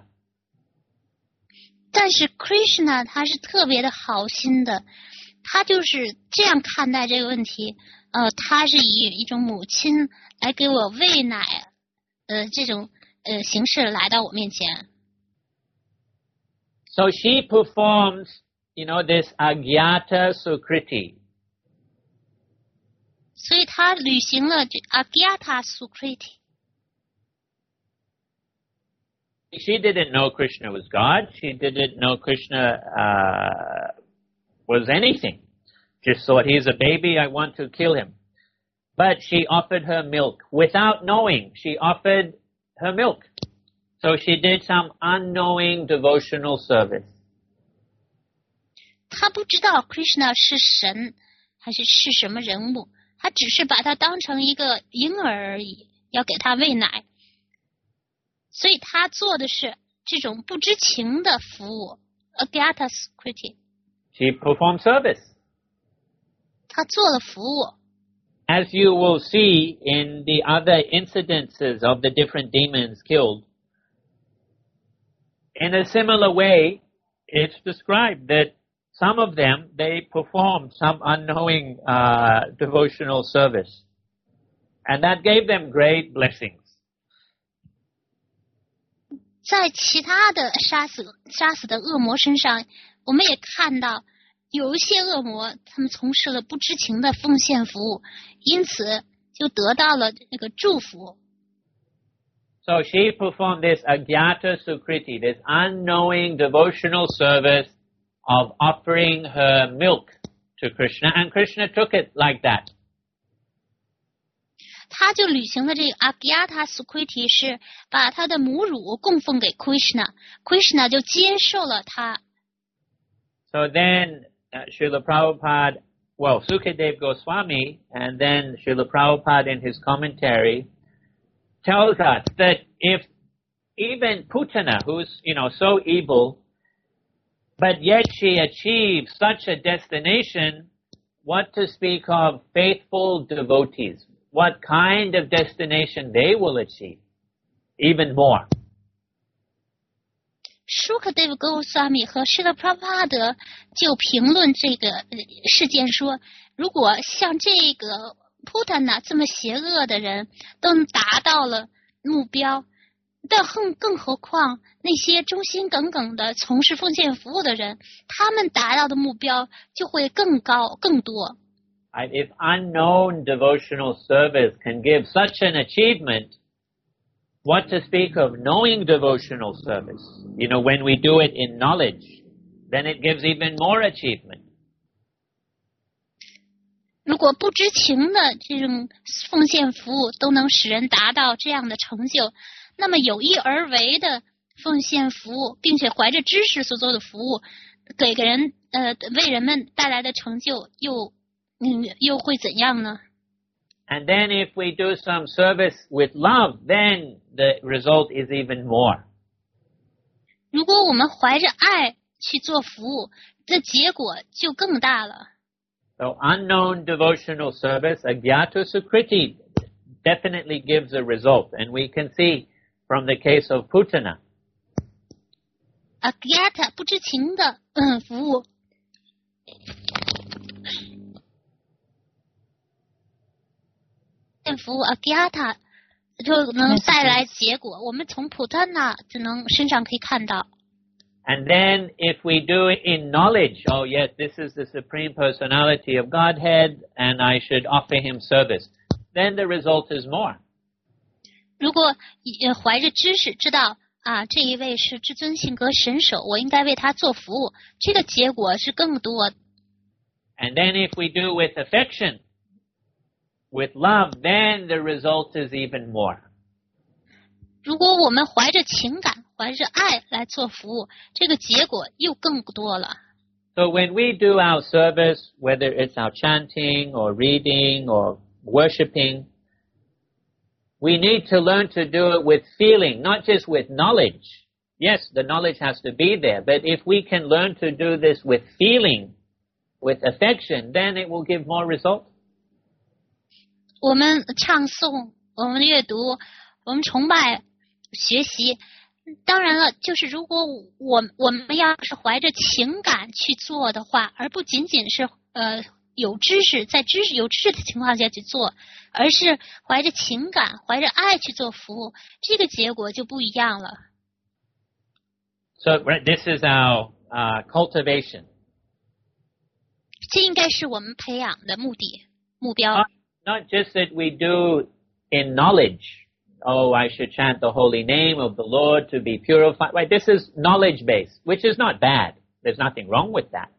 但是 Krishna 他是特别的好心的，他就是这样看待这个问题。他是以一种母亲来给我喂奶，这种形式来到我面前。 So she performs, this Agyata Sukriti. 所以他履行了这 Agyata Sukriti。 She didn't know Krishna was God. She didn't know Krishna was anything. Just thought, he's a baby, I want to kill him. But she offered her milk. Without knowing, she offered her milk. So she did some unknowing devotional service. 他不知道 Krishna 是神还是什么人物，他只是把他当成一个婴儿而已，要给他喂奶。所以他做的是这种不知情的服务 Agyata Sukriti。 She performed service. 他做了服务。 As you will see in the other incidences of the different demons killed, in a similar way, it's described that some of them, they performed some unknowing devotional service. And that gave them great blessings. 在其他的杀死的恶魔身上，我们也看到有一些恶魔，他们从事了不知情的奉献服务，因此就得到了那个祝福。 So she performed this Agyata Sukriti, this unknowing devotional service of offering her milk to Krishna, and Krishna took it like that. 他就履行了这个 Agyata Sukriti， 是把他的母乳供奉给 Krishna，Krishna 就接受了他。 So then Srila Prabhupada, Sukadev Goswami, and then Srila Prabhupada in his commentary tells us that if even Putana, who's, so evil, but yet she achieved such a destination, what to speak of faithful devotees? What kind of destination they will achieve? Even more. Shukadev Goswami 和 Srila Prabhupada 就评论这个事件说，如果像这个 Putana 这么邪恶的人都达到了目标，但更何况那些忠心耿耿的从事奉献服务的人，他们达到的目标就会更高更多。 If unknown devotional service can give such an achievement, what to speak of knowing devotional service? When we do it in knowledge, then it gives even more achievement. 如果不知情的这种奉献服务都能使人达到这样的成就，那么有意而为的奉献服务，并且怀着知识所做的服务，为人们带来的成就又会怎样呢？ And then if we do some service with love, then the result is even more. 如果我们怀着爱去做服务，这结果就更大了。 So unknown devotional service, Agyato Sukriti, definitely gives a result. And we can see from the case of Putana. Agyata 不知情的服务，服务 Agyata 就能带来结果。我们从 Putana 身上可以看到。 And then if we do it in knowledge, oh yes, this is the Supreme Personality of Godhead and I should offer him service, then the result is more. 如果怀着知识知道这一位是至尊性格神手，我应该为他做服务，这个结果是更多。 And then if we do with affection, with love, then the result is even more. 如果我们怀着情感怀着爱来做服务，这个结果又更多了。 So when we do our service, whether it's our chanting or reading or worshipping, we need to learn to do it with feeling, not just with knowledge. Yes, the knowledge has to be there, but if we can learn to do this with feeling, with affection, then it will give more result. 我们唱诵，我们阅读，我们崇拜，学习，当然了，就是如果我们要是怀着情感去做的话，而不仅仅是有知识的情况下去做，而是怀着情感怀着爱去做服务，这个结果就不一样了。 So this is our cultivation. 这应该是我们培养的目标。 Not just that we do in knowledge. Oh, I should chant the holy name of the Lord to be purified. Right? This is knowledge based, which is not bad. There's nothing wrong with that.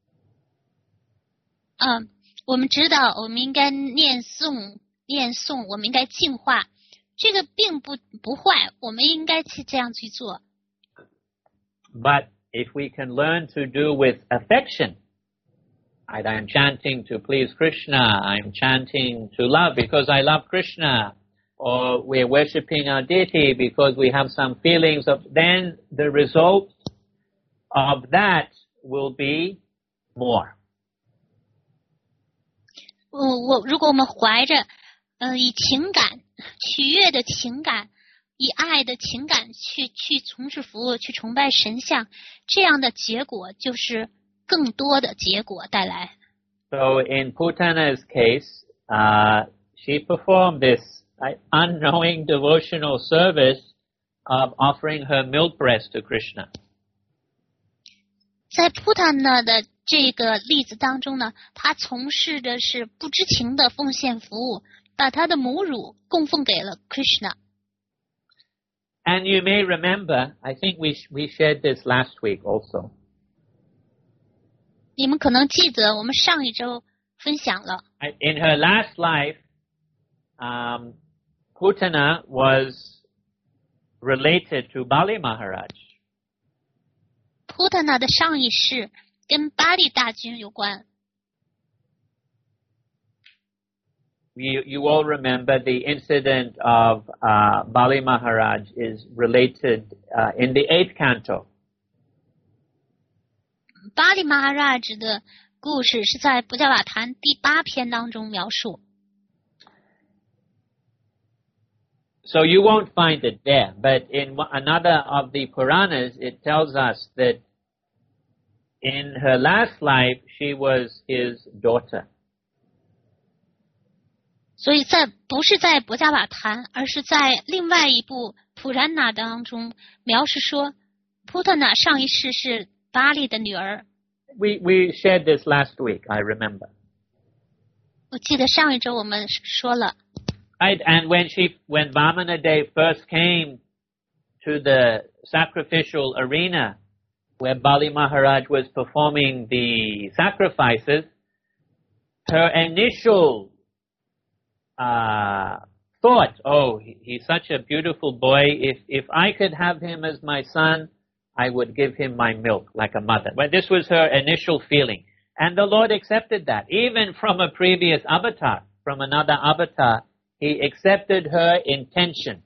我们知道我们应该念诵，我们应该净化，这个并不坏，我们应该这样去做。 But if we can learn to do with affection, I'm chanting to please Krishna, I'm chanting to love because I love Krishna, or we're worshipping our deity because we have some feelings of, then the result of that will be more. 如果我们怀着以情感取悦的情感，以爱的情感去从事服务，去崇拜神像，这样的结果就是更多的结果带来。 So in Putana's case, she performed this unknowing devotional service of offering her milk breast to Krishna. 在 Putana 的这个例子当中呢，她从事的是不知情的奉献服务，把她的母乳供奉给了 Krishna。 And you may remember, I think we shared this last week also. 你们可能记得我们上一周分享了。 In her last life, Putana was related to Bali Maharaj. Putana 的上一世跟巴利大君有关。 You all remember the incident of Bali Maharaj is related in the 8th canto. 巴利马哈拉吉的故事是在布加瓦坛第8篇当中描述。 So you won't find it there, but in another of the Puranas, it tells us that in her last life, she was his daughter. 所以不是在博加瓦坛，而是在另外一部普然纳当中描述说，普特纳上一世是巴利的女儿。 We shared this last week, I remember. 我记得上一周我们说了。 Right, and when Vamana Dev first came to the sacrificial arena where Bali Maharaj was performing the sacrifices, her initial thought, oh, he's such a beautiful boy. If I could have him as my son, I would give him my milk like a mother. Well, this was her initial feeling. And the Lord accepted that. Even from a previous avatar, from another avatar, He accepted her intention.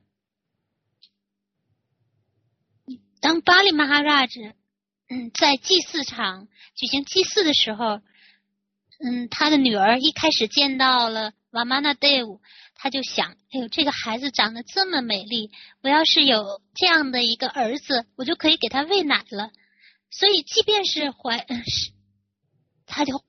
当巴利马哈拉吉在祭祀场举行祭祀的时候，他的女儿一开始见到了瓦玛纳德乌，他就想，哎呦，这个孩子长得这么美丽，我要是有这样的一个儿子，我就可以给他喂奶了。所以即便是他就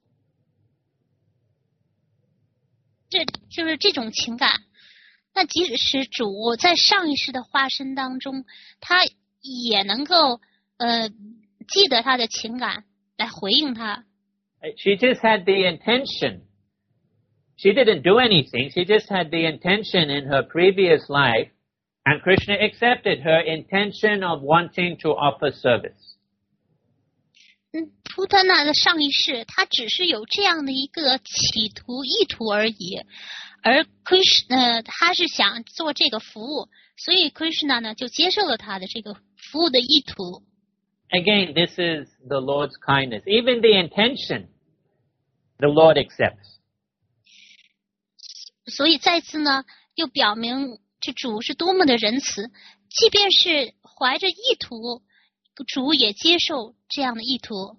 就是这种情感。那即使是主在上一世的化身当中，他也能够记得他的情感来回应他。 She just had the intention. She didn't do anything. She just had the intention in her previous life, and Krishna accepted her intention of wanting to offer service. 普特纳的上一世，他只是有这样的一个企图意图而已，而 Krishna 他是想做这个服务，所以 Krishna 呢就接受了他的这个服务的意图。 Again, this is the Lord's kindness. Even the intention, the Lord accepts. 所以再次呢，又表明这主是多么的仁慈，即便是怀着意图，主也接受这样的意图。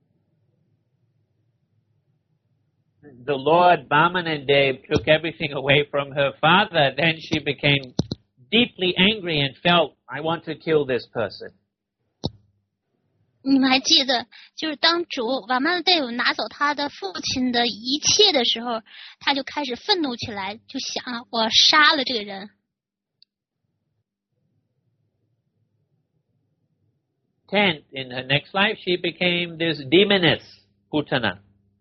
The Lord Vamanadev took everything away from her father. Then she became deeply angry and felt, I want to kill this person. 你们还记得，就是当主瓦曼德德拿走他的父亲的一切的时候，他就开始愤怒起来，就想我杀了这个人。 10th, in her next life, she became this demoness, Putana.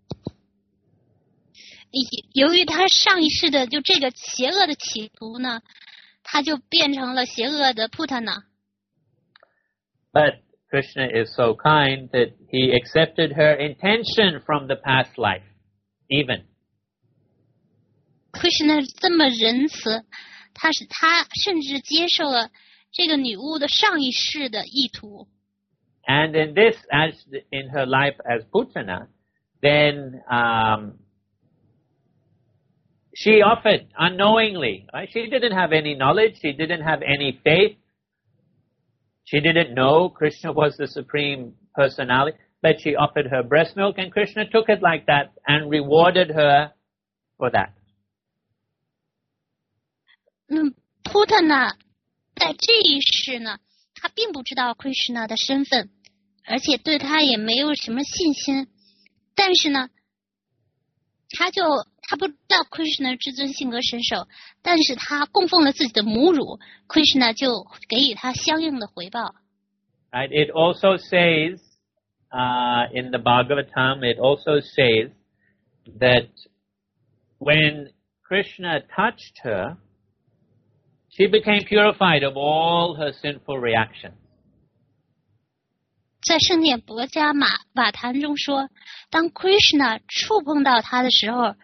由于他上一世的就这个邪恶的企图呢，他就变成了邪恶的 Putana。 But Krishna is so kind that he accepted her intention from the past life, even. Krishna 这么仁慈，他甚至接受了这个女巫的上一世的意图。 And in this, as in her life as Putana, then she offered unknowingly. Right? She didn't have any knowledge. She didn't have any faith. She didn't know Krishna was the Supreme Personality, but she offered her breast milk, and Krishna took it like that and rewarded her for that. Putana 在这一世呢，他并不知道 Krishna 的身份，而且对他也没有什么信心。但是呢，他不知道 Krishna 至尊性格神手，但是他供奉了自己的母乳 ，Krishna 就给予他相应的回报。 Right. It also says in the Bhagavatam, it also says that when Krishna touched her, she became purified of all her sinful reactions. 在圣典博伽瓦坛中说，当 Krishna 触碰到他的时候，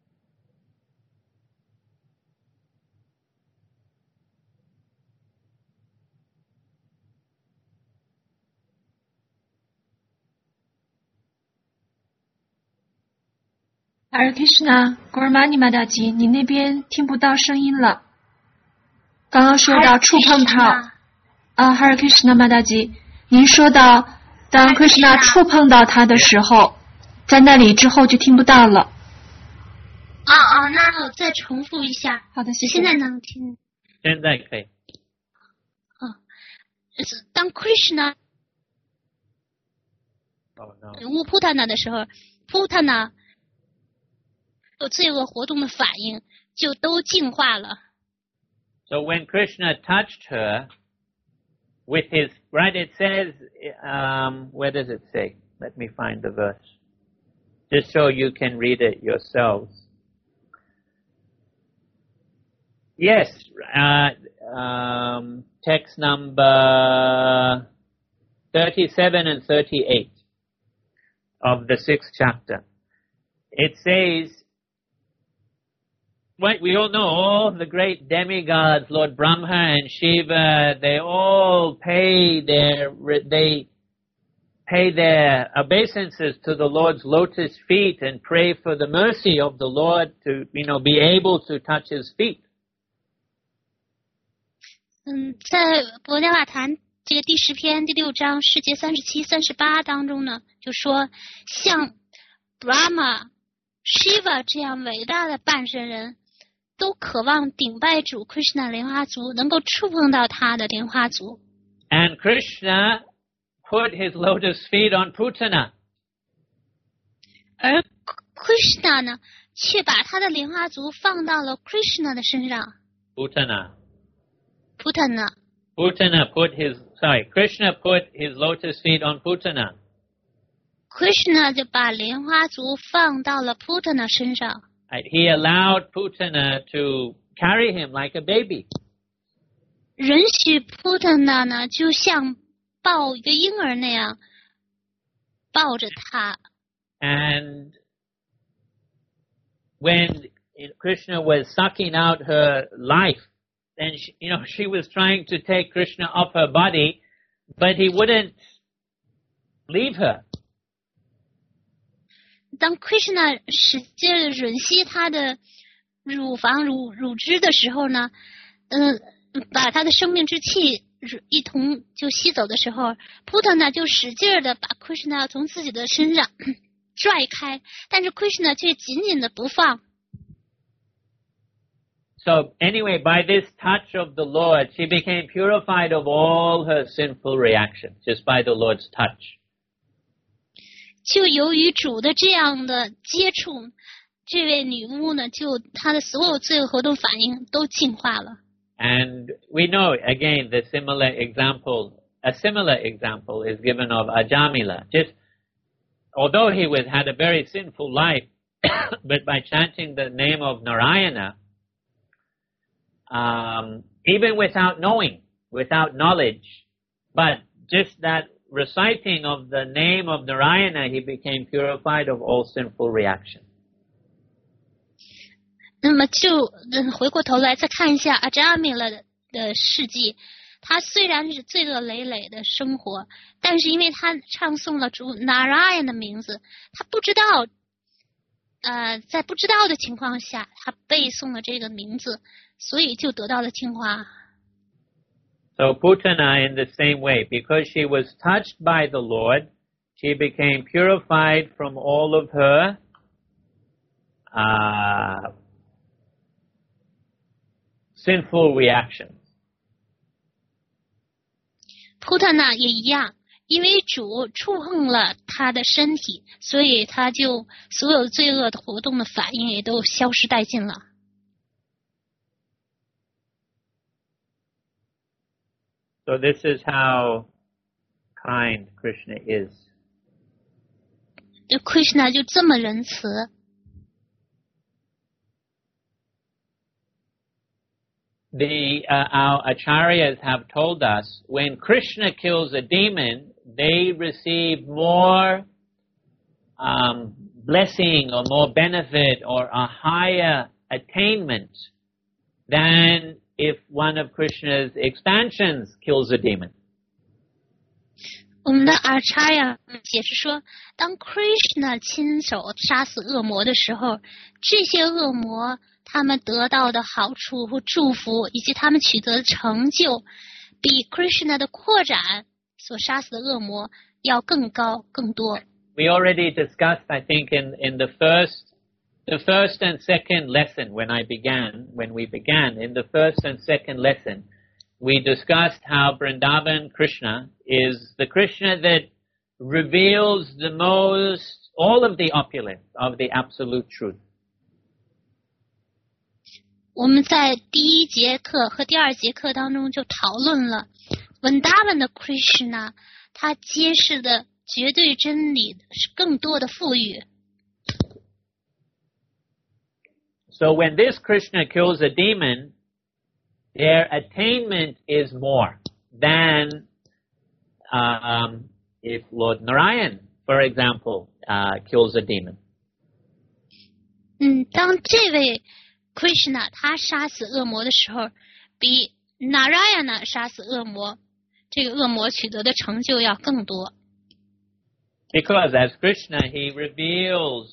Hare Krishna, Gurmani Mataji，你那边听不到声音了。刚刚说到触碰到Hare Krishna Mataji，您说到当 Krishna 触碰到他的时候，在那里之后就听不到了。 那我再重复一下。 好的，谢谢。 现在能听。 现在可以。 当 Krishna 人物 Putana 的时候 ，Putana 有罪恶活动的反应就都净化了。 So when Krishna touched her with his, right, it says, where does it say? Let me find the verse. Just so you can read it yourselves. Yes, text number 37 and 38 of the 6th chapter. It says, we all know all the great demigods, Lord Brahma and Shiva, they all pay their obeisances to the Lord's lotus feet and pray for the mercy of the Lord to, be able to touch his feet. 在博伽瓦坛这个第10篇第6章世节37、38当中呢，就说像 Brahma、Shiva 这样伟大的半神人，都渴望顶拜主 Krishna 莲花足，能够触碰到他的莲花足。 And Krishna put his lotus feet on Putana. 而 Krishna 呢，却把他的莲花足放到了 Krishna 的身上。 Putana. Krishna put his lotus feet on Putana. Krishna 就把莲花足放到了 Putana 身上。 He allowed Putana to carry him like a baby. 允许 Putana 呢，就像抱一个婴儿那样抱着他。 And when Krishna was sucking out her life, and she was trying to take Krishna off her body, but he wouldn't leave her. 当 Krishna 使劲吮吸他的乳汁的时候呢，把他的生命之气一同就吸走的时候 ，Putana 就使劲的把 Krishna 从自己的身上拽开，但是 Krishna 却紧紧的不放。 So anyway, by this touch of the Lord, she became purified of all her sinful reactions, just by the Lord's touch. 就由于主的这样的接触，这位女巫呢，就她的所有罪恶活动反应都净化了。 And we know, again, a similar example is given of Ajamila. Just, although he had a very sinful life, but by chanting the name of Narayana, even without knowledge, but just that reciting of the name of Narayana, he became purified of all sinful reactions. 那么就回过头来再看一下阿扎米勒的事迹，他虽然是罪恶累累的生活，但是因为他唱诵了主 Narayan 的名字，他不知道，在不知道的情况下，他背诵了这个名字，所以就得到了净化。 So Putana, in the same way, because she was touched by the Lord, she became purified from all of her sinful reactions. Putana 也一样，因为主触碰了他的身体，所以他就所有罪恶的活动的反应也都消失殆尽了。 So this is how kind Krishna is. Krishna 就这么仁慈。 Our acharyas have told us when Krishna kills a demon, they receive more blessing or more benefit or a higher attainment than if one of Krishna's expansions kills a demon. 我们的 Acharya 解释说，当 Krishna 亲手杀死恶魔的时候，这些恶魔他们得到的好处和祝福，以及他们取得的成就，比 Krishna 的扩展所杀死的恶魔要更高更多。 We already discussed, I think, in the first and second lesson when we began, in the first and second lesson, we discussed how Vrindavan Krishna is the Krishna that reveals all of the opulence of the absolute truth. 我们在第一节课和第二节课当中就讨论了 Vrindavan 的 Krishna， 他揭示的绝对真理是更多的富裕。 So when this Krishna kills a demon, their attainment is more than if Lord Narayan, for example, kills a demon. 当这位 Krishna 他杀死恶魔的时候，比 Narayana 杀死恶魔，这个恶魔取得的成就要更多。 Because as Krishna, he reveals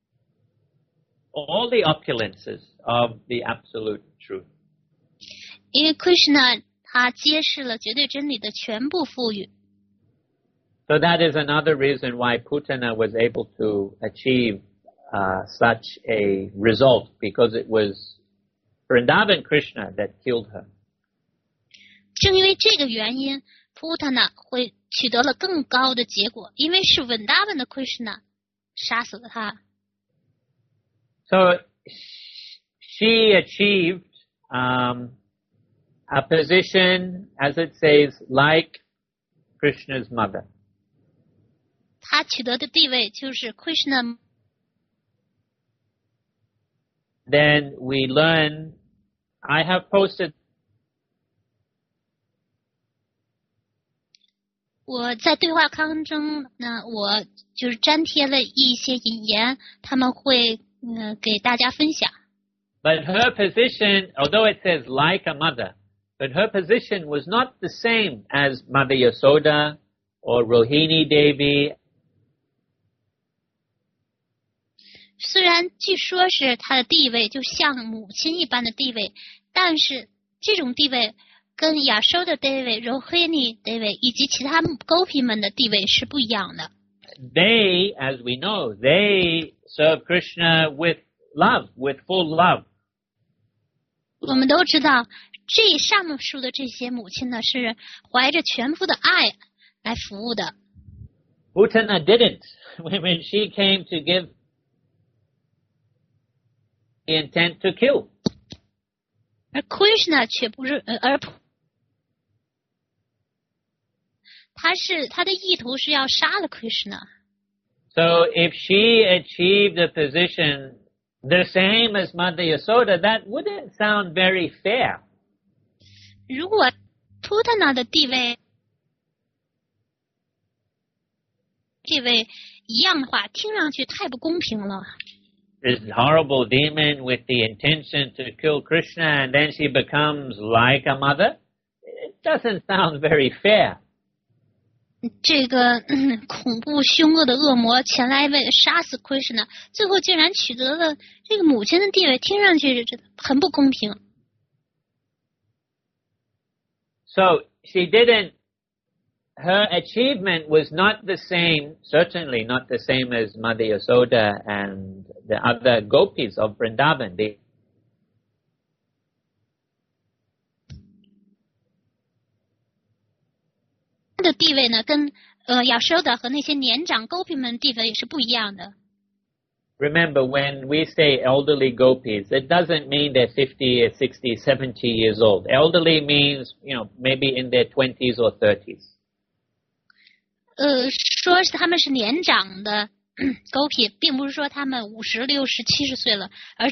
all the opulences of the absolute truth. 因为 Krishna 他揭示了绝对真理的全部富裕。 So that is another reason why Putana was able to achieve such a result, because it was Vrindavan Krishna that killed her. 正因为这个原因 ，Putana 会取得了更高的结果，因为是 Vrindavan 的 Krishna 杀死了他。 So she achieved a position, as it says, like Krishna's mother. 他取得的地位就是 Krishna。 Then we learn, I have posted. 我在对话当中呢，我就是粘贴了一些引言，他们会给大家分享。 But her position, although it says like a mother, but her position was not the same as Mother Yasoda or Rohini Devi. 虽然据说是她的地位就像母亲一般的地位，但是这种地位跟 Yashoda Devi、Rohini Devi 以及其他 Gopi 们的地位是不一样的。 They, as we know, they serve Krishna with love, with full love. 我们都知道，这上述的这些母亲呢，是怀着全副的爱来服务的。 Putana didn't. When she came to give the intent to kill. 而 Krishna 却不是，他的意图是要杀了 Krishna。 So if she achieved a position the same as Mother Yasoda, that wouldn't sound very fair. 如果 Putana 的地位一样的话，听上去太不公平了。 This horrible demon with the intention to kill Krishna, and then she becomes like a mother. It doesn't sound very fair. 这个恐怖凶恶的恶魔前来为杀死 Krishna， 最后竟然取得了这个母亲的地位，听上去很不公平。 So she didn't. Her achievement was not the same, certainly not the same as Mother Yasoda and the other gopis of Vrindavan. 她的地位呢，跟Yashoda 和那些年长 Gopi 们地位也是不一样的。 Remember, when we say elderly gopis, it doesn't mean they're 50 or 60, 70 years old. Elderly means, maybe in their 20s or 30s. 说是他们是年长的 Gopi， 并不是说他们50、60、70岁了，而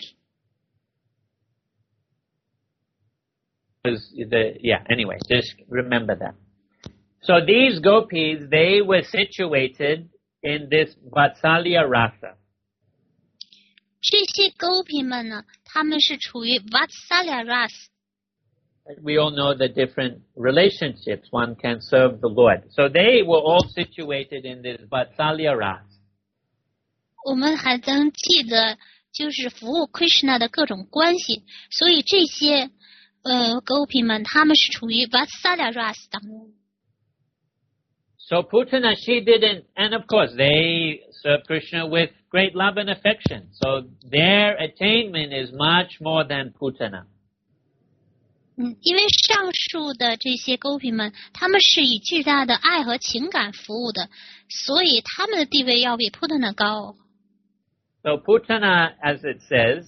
anyway, just remember that. So these gopis, they were situated in this Vatsalya rasa. 这些 Gopi 们呢，他们是处于 Vatsalya rasa。 We all know the different relationships one can serve the Lord. So they were all situated in this Vatsalya rasa. 我们还能记得，就是服务 Krishna 的各种关系，所以这些Gopi 们，他们是处于 Vatsalya rasa 当中。 So Putana, she didn't, and of course they serve Krishna with great love and affection. So their attainment is much more than Putana. 因为上述的这些 Gopi 们，他们是以巨大的爱和情感服务的，所以他们的地位要比 Putana 高。 So Putana, as it says,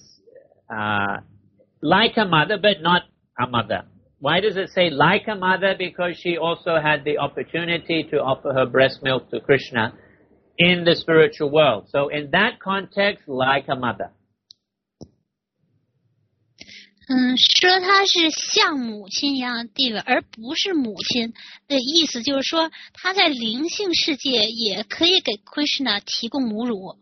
like a mother, but not a mother. Why does it say like a mother? Because she also had the opportunity to offer her breast milk to Krishna in the spiritual world. So in that context, like a mother. 说他是像母亲一样的地位，而不是母亲的意思，就是说他在灵性世界也可以给 Krishna 提供母乳。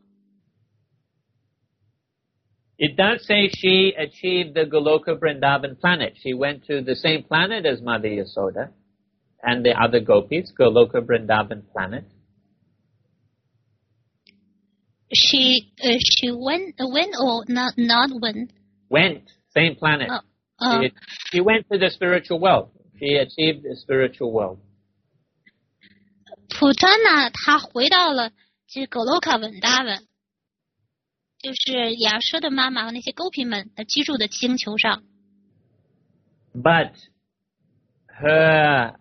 It does say she achieved the Goloka Vrindavan planet. She went to the same planet as Mother Yasoda and the other gopis, Goloka Vrindavan planet. She went or not went? Went, same planet. She went to the spiritual world. She achieved the spiritual world. Putana 她回到了这 Goloka Vrindavan， 就是亚奢的妈妈和那些狗皮们居住的星球上。 But her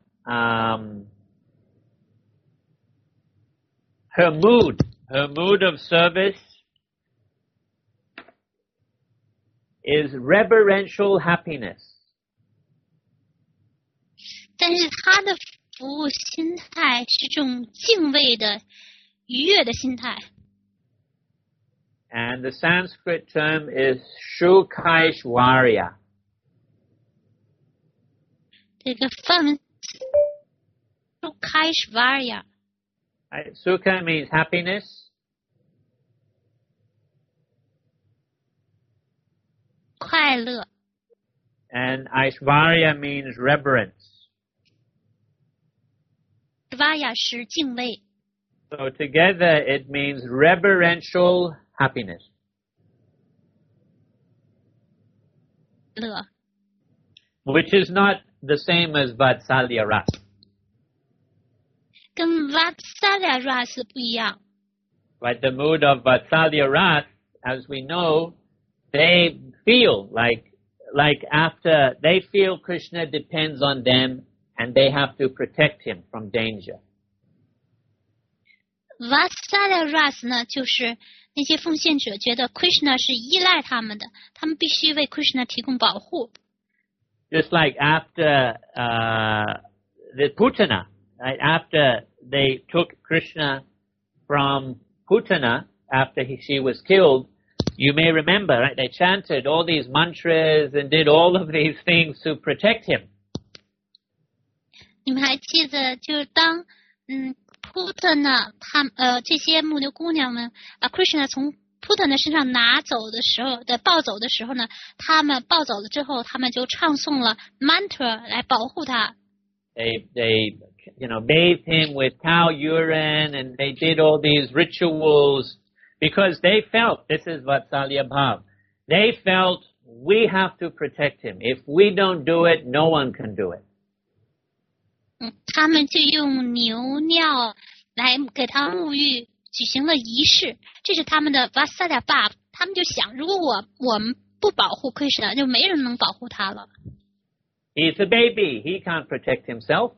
mood of service is reverential happiness. 但是她的服务心态是这种敬畏的、愉悦的心态。 And the Sanskrit term is Shukaishwarya. 这个梵文 Shukaishwarya. Sukha means happiness. 快乐。 And Aishwarya means reverence. Shvarya 是敬畏。 So together it means reverential happiness. 乐。 Which is not the same as Vatsalya Ras. 跟 Vatsalya Ras 不一样。 But the mood of Vatsalya Ras, as we know, they feel like after they feel Krishna depends on them and they have to protect him from danger. Vatsalya Ras 呢，就是那些奉献者觉得 Krishna 是依赖他们的，他们必须为 Krishna 提供保护。 Just like after the Putana, right? After they took Krishna from Putana, after she was killed, you may remember, right? They chanted all these mantras and did all of these things to protect him. 你们还记得，就是当Putana 这些牧牛姑娘们把 Krishna 从 Putana 身上拿走的时候抱走的时候呢，他们抱走了之后，他们就唱诵了 mantra 来保护他。 They bathed him with cow urine and they did all these rituals because they felt, this is Vatsalya Bhav, they felt we have to protect him. If we don't do it, no one can do it. 他们就用牛尿来给他沐浴，举行了仪式，这是他们的 Vatsalya Bhav。他们就想，如果我们不保护 Krishna， 就没人能保护他了。 He's a baby. He can't protect himself.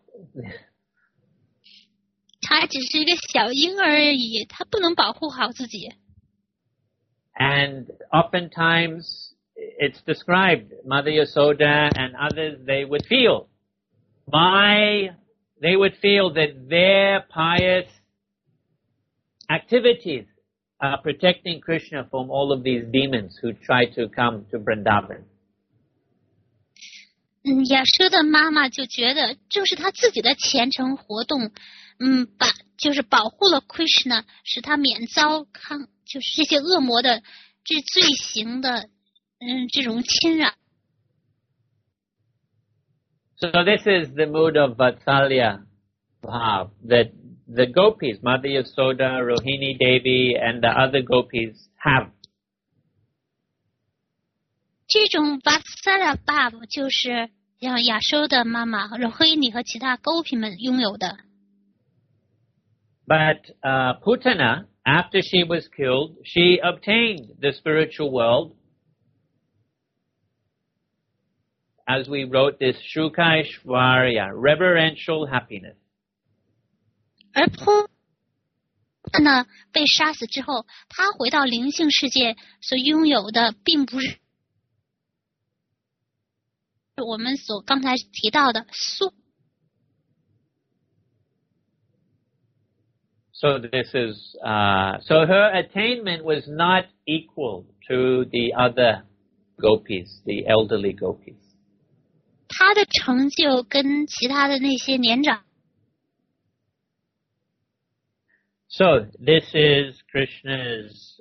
他只是一个小婴儿而已，他不能保护好自己。 And oftentimes it's described, Mother Yasoda and others, they would feel that their pious activities are protecting Krishna from all of these demons who try to come to Vrindavan. 亚奢的妈妈就觉得，正是他自己的虔诚活动，就是保护了 Krishna， 使他免遭就是这些恶魔的这罪行的这种侵扰。 So this is the mood of Vatsalya Bhav that the gopis, Mother Yasoda, Rohini Devi, and the other gopis have. 这种 Vatsalya Bhav 就是像亚奢的妈妈 Rohini 和其他狗皮们拥有的。 But Putana, after she was killed, she obtained the spiritual world. As we wrote this Shukaishwarya, reverential happiness. 而Putana 被杀死之后，他回到灵性世界所拥有的，并不是我们所刚才提到的素。 So this is so her attainment was not equal to the other gopis, the elderly gopis. 他的成就跟其他的那些年长。 So this is Krishna's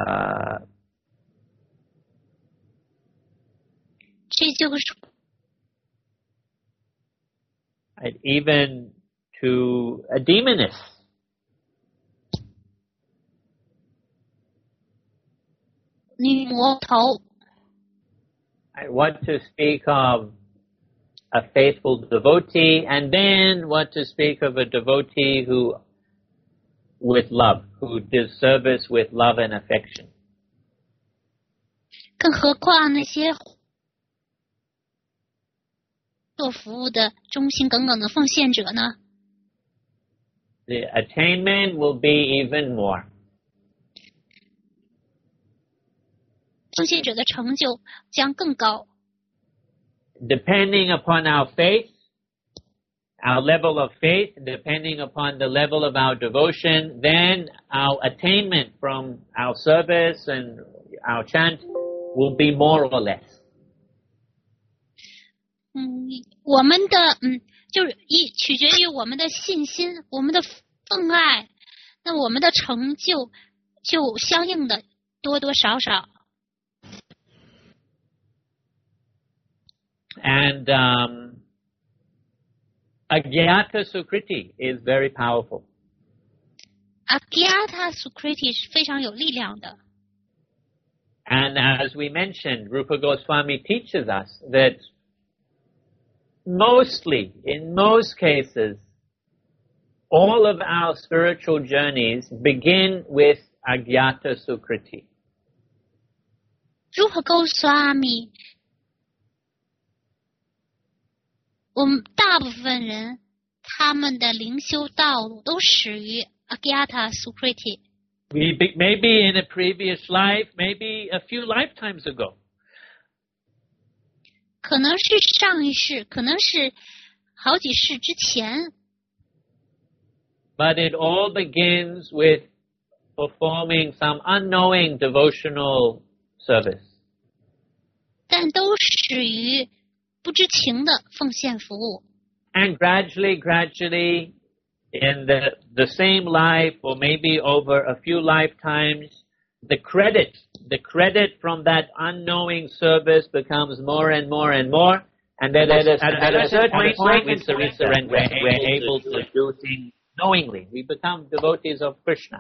这就是 even to a demoness. 女魔头。 I want to speak of a faithful devotee, and then want to speak of a devotee who, with love, who does service with love and affection. 更何况那些做服务的忠心耿耿的奉献者呢？ The attainment will be even more. 奉献者的成就将更高。 Depending upon our faith, our level of faith, depending upon the level of our devotion, then our attainment from our service and our chant will be more or less. 我们的就是取决于我们的信心，我们的奉爱，那我们的成就就相应的多多少少。 And Agyata Sukriti is very powerful. Agyata Sukriti 是非常有力量的。 And as we mentioned, Rupa Goswami teaches us that mostly, in most cases, all of our spiritual journeys begin with Agyata Sukriti. Rupa Goswami 我们大部分人他们的灵修道路都始于 Agyata Sukriti. Maybe in a previous life, maybe a few lifetimes ago. 可能是上一世，可能是好几世之前。 But it all begins with performing some unknowing devotional service. 但都始于不知情的奉献服务。 And gradually, in the same life, or maybe over a few lifetimes, the credit from that unknowing service becomes more and more and more, and then at a certain point, we're able to do things knowingly. We become devotees of Krishna.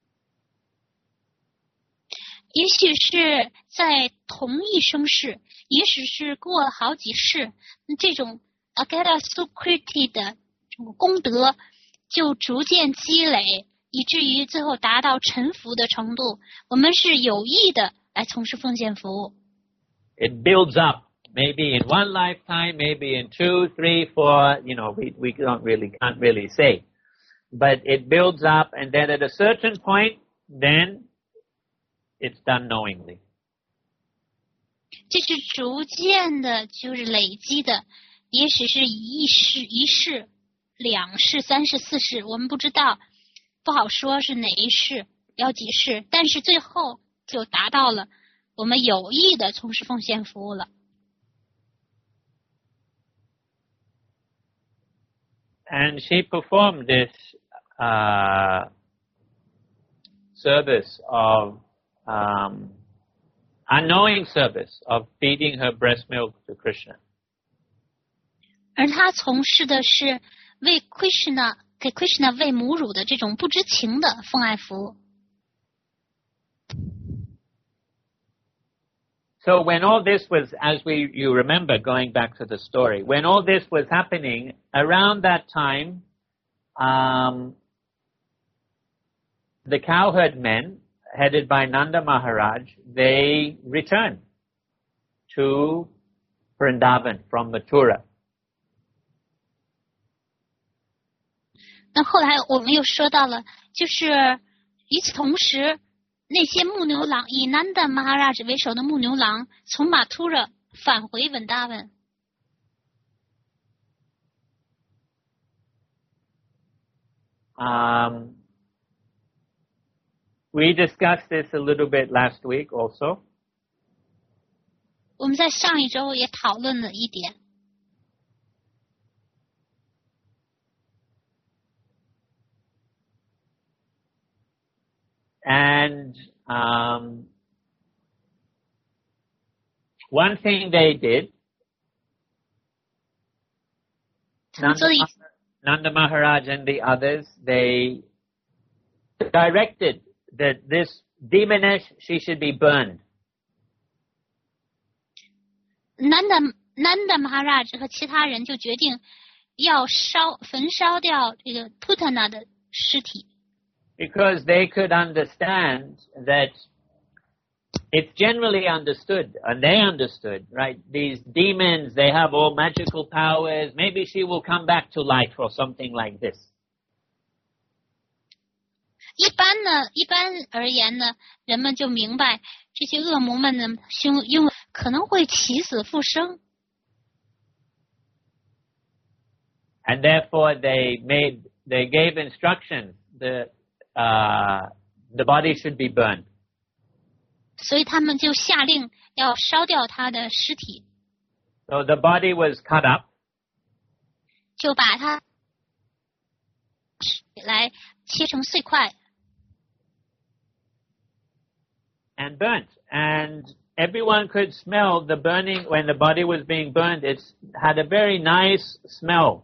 也许是在同一生世，也许是过了好几世，这种 Agyata Sukriti 的这种功德就逐渐积累，以至于最后达到臣服的程度。我们是有意的来从事奉献服务。 It builds up, maybe in one lifetime, maybe in 2, 3, 4. We can't really say, but it builds up, and then at a certain point, then it's done knowingly. 这是逐渐的，就是累积的，也许是一世、两世、三世、四世，我们不知道，不好说是哪一世，要几世，但是最后就达到了我们有意的从事奉献服务了。 And she performed this service of unknowing service of feeding her breast milk to Krishna. 而她从事的是为 Krishna 给 Krishna 喂母乳的这种不知情的奉爱服务。 So when all this was, as you remember, going back to the story, when all this was happening, around that time, the cowherd men, headed by Nanda Maharaj, they returned to Vrindavan from Mathura. 那后来我们又说到了，就是与此同时，那些牧牛郎以Nanda Maharaj为首的牧牛郎从马突勒返回稳达文。 We discussed this a little bit last week also. 我们在上一周也讨论了一点。 And one thing they did, Nanda Maharaj and the others, they directed that this demoness, she should be burned. Nanda Maharaj 和其他人就决定要焚烧掉这个 Putana 的尸体。 Because they could understand that it's generally understood, and they understood, right? These demons, they have all magical powers. Maybe she will come back to life or something like this. 一般而言呢，人们就明白这些恶魔们呢，因为可能会起死复生。 And therefore they gave instructions that the body should be burned. 所以他们就下令要烧掉他的尸体。 So the body was cut up. 就把它来切成碎块。 And burnt. And everyone could smell the burning when the body was being burned. It had a very nice smell.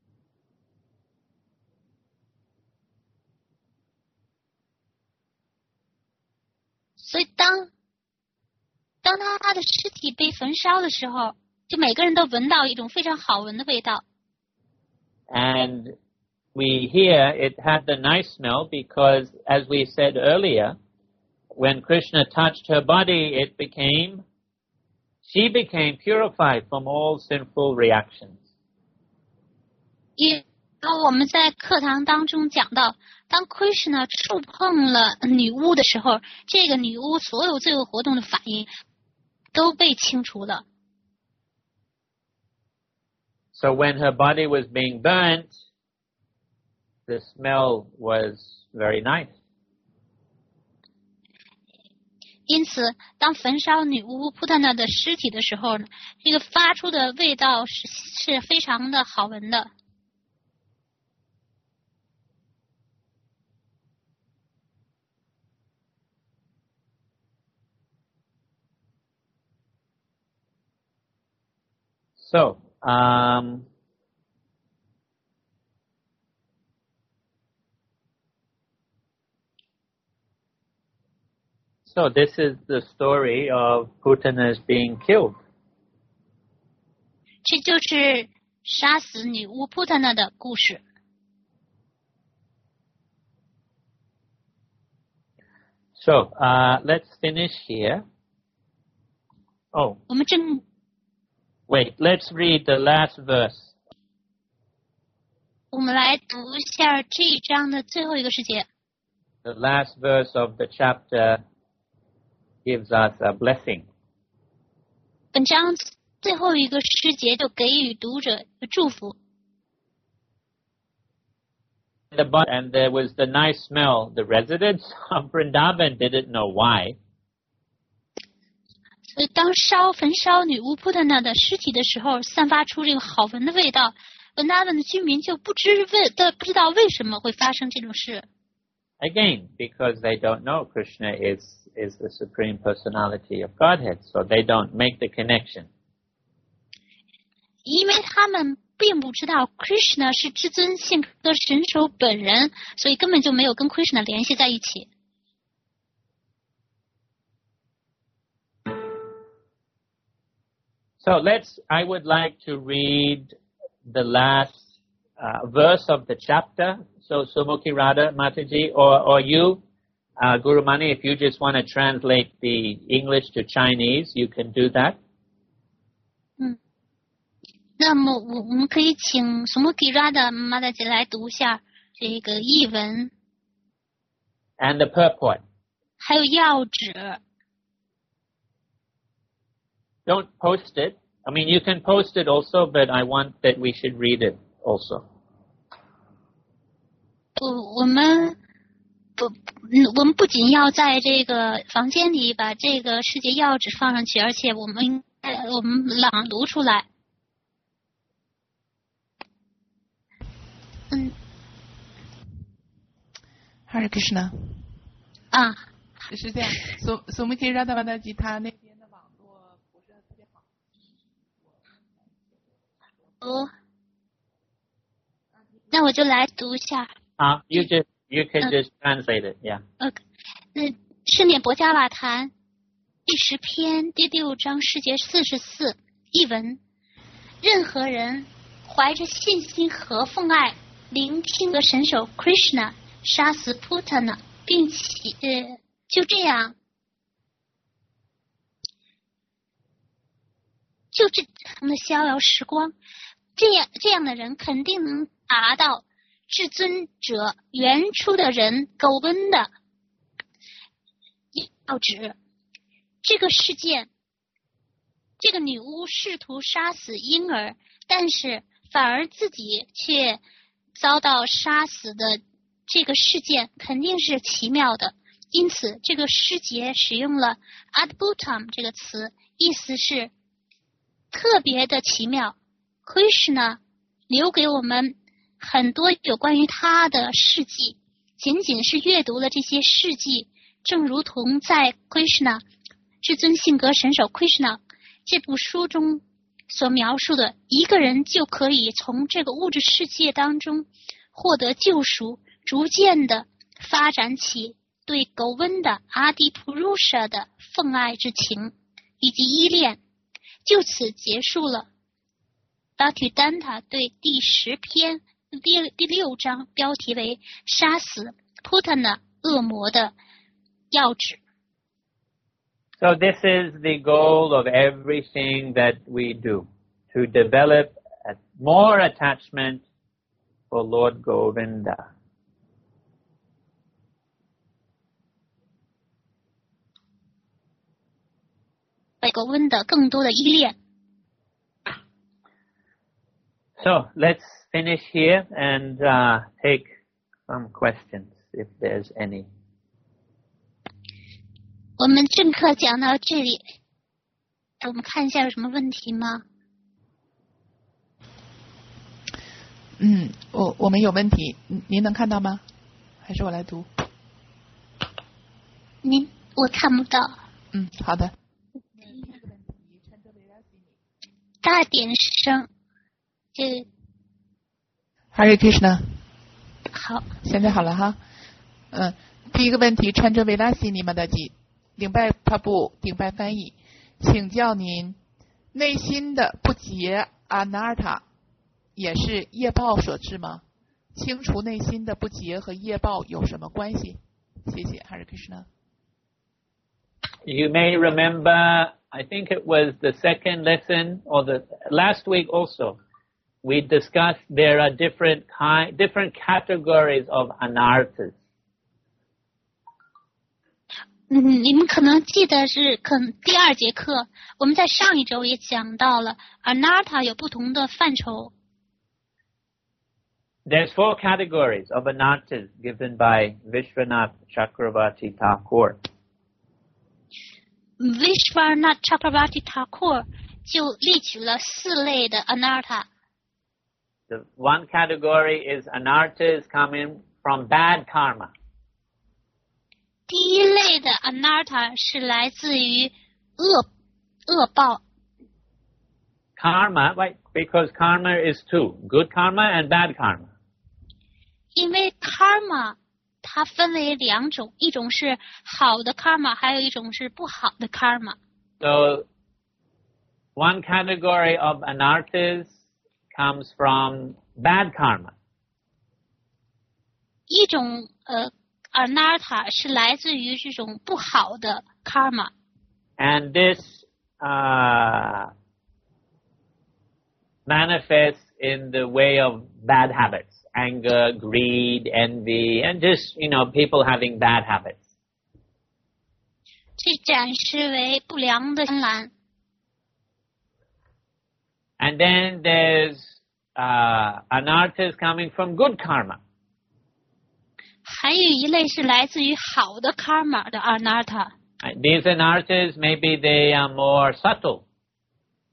所以当他的尸体被焚烧的时候，就每个人都闻到一种非常好闻的味道。 And we hear it had the nice smell because, as we said earlier, when Krishna touched her body, she became purified from all sinful reactions. 因为我们在课堂当中讲到，当 Krishna 触碰了女巫的时候，这个女巫所有罪恶活动的反应都被清除了。 So when her body was being burnt, the smell was very nice. 因此，当焚烧女巫普塔娜的尸体的时候呢，这个发出的味道是非常的好闻的。 So, so this is the story of Putanas being killed. 这就是杀死女巫普塔娜的故事。 So, let's finish here. Oh. 我们正 Wait, let's read the last verse. 我们来读一下这一章的最后一个世节。 The last verse of the chapter gives us a blessing. 本章最后一个世节就给予读者祝福。 And there was the nice smell. The residents of Vrindavan didn't know why. 所以当焚烧女巫普塔娜的尸体的时候，散发出这个好闻的味道，文达文的居民就不知道为什么会发生这种事。 Again, because they don't know Krishna is the Supreme Personality of Godhead, so they don't make the connection. 因为他们并不知道 Krishna 是至尊性格神手本人，所以根本就没有跟 Krishna 联系在一起。 So I would like to read the last verse of the chapter. So Sumukhi Radha Mataji, or you, Guru Mani, if you just want to translate the English to Chinese, you can do that. 那么我们可以请 Sumukhi Radha Mataji 来读一下这个译文。 And the purport. 还有要旨。 Don't post it. I mean, you can post it also, but I want that we should read it also. 我们不仅要在这个房间里把这个世界要旨放上去，而且我们应该我们朗读出来。 Hare Krishna。 啊， 是这样，苏米基拉达瓦达吉他那边的网络不是特别好。 那我就来读一下。 You can just translate it, yeah. OK， 释念博伽瓦坛第10篇第6章世节44译文。任何人怀着信心和奉爱聆听的神手 Krishna 杀死 Putana， 并且就这样他们的逍遥时光，这样的人肯定能达到至尊者原初的人狗温的要旨。这个事件，这个女巫试图杀死婴儿，但是反而自己却遭到杀死的这个事件肯定是奇妙的，因此这个诗节使用了 adbhutam 这个词，意思是特别的奇妙。 Krishna 留给我们很多有关于他的事迹，仅仅是阅读了这些事迹，正如同在 Krishna 至尊性格神手 Krishna 这部书中所描述的，一个人就可以从这个物质世界当中获得救赎，逐渐的发展起对狗温的阿迪普鲁舍的奉爱之情以及依恋。就此结束了Bhaktisiddhanta对第10篇第6章标题为杀死 Putana 恶魔的要旨。 So this is the goal of everything that we do, to develop more attachment for Lord Govinda. 对狗温的更多的依恋。 So let's finish here and take some questions if there's any. 我们正课讲到这里，我们看一下有什么问题吗？ 我们有问题，您能看到吗？还是我来读？ 我看不到。 好的。 大点声。 Hare Krishna。 好。 现在好了哈。第一个问题，穿着维拉西尼玛达吉，顶拜帕布，顶拜翻译，请教您，内心的不洁阿纳尔塔也是业报所致吗？清除内心的不洁和业报有什么关系？谢谢 Hare Krishna。 You may remember, I think it was the second lesson or the last week also, we discussed there are different categories of anarthas. 你们可能记得是第2节课，我们在上一周也讲到了 anartha 有不同的范畴。 There's 4 categories of anarthas given by Vishwanath Chakravarti Thakur. Vishwanath Chakravarti Thakur 就列举了4类的 anartha。 The one category is anarthas coming from bad karma. 第一类的 anartha 是来自于恶报。 Karma, right? Because karma is 2, good karma and bad karma. 因为 karma 它分为2种，一种是好的 karma， 还有一种是不好的 karma。 So, one category of anarthas comes from bad karma. 一种anartha 是来自于这种不好的 karma。 And this manifests in the way of bad habits, anger, greed, envy, and just, people having bad habits. 这展示为不良的贪婪。 And then there's anarthas coming from good karma. 还有一类是来自于好的 karma 的 anartha。 These anarthas, maybe they are more subtle.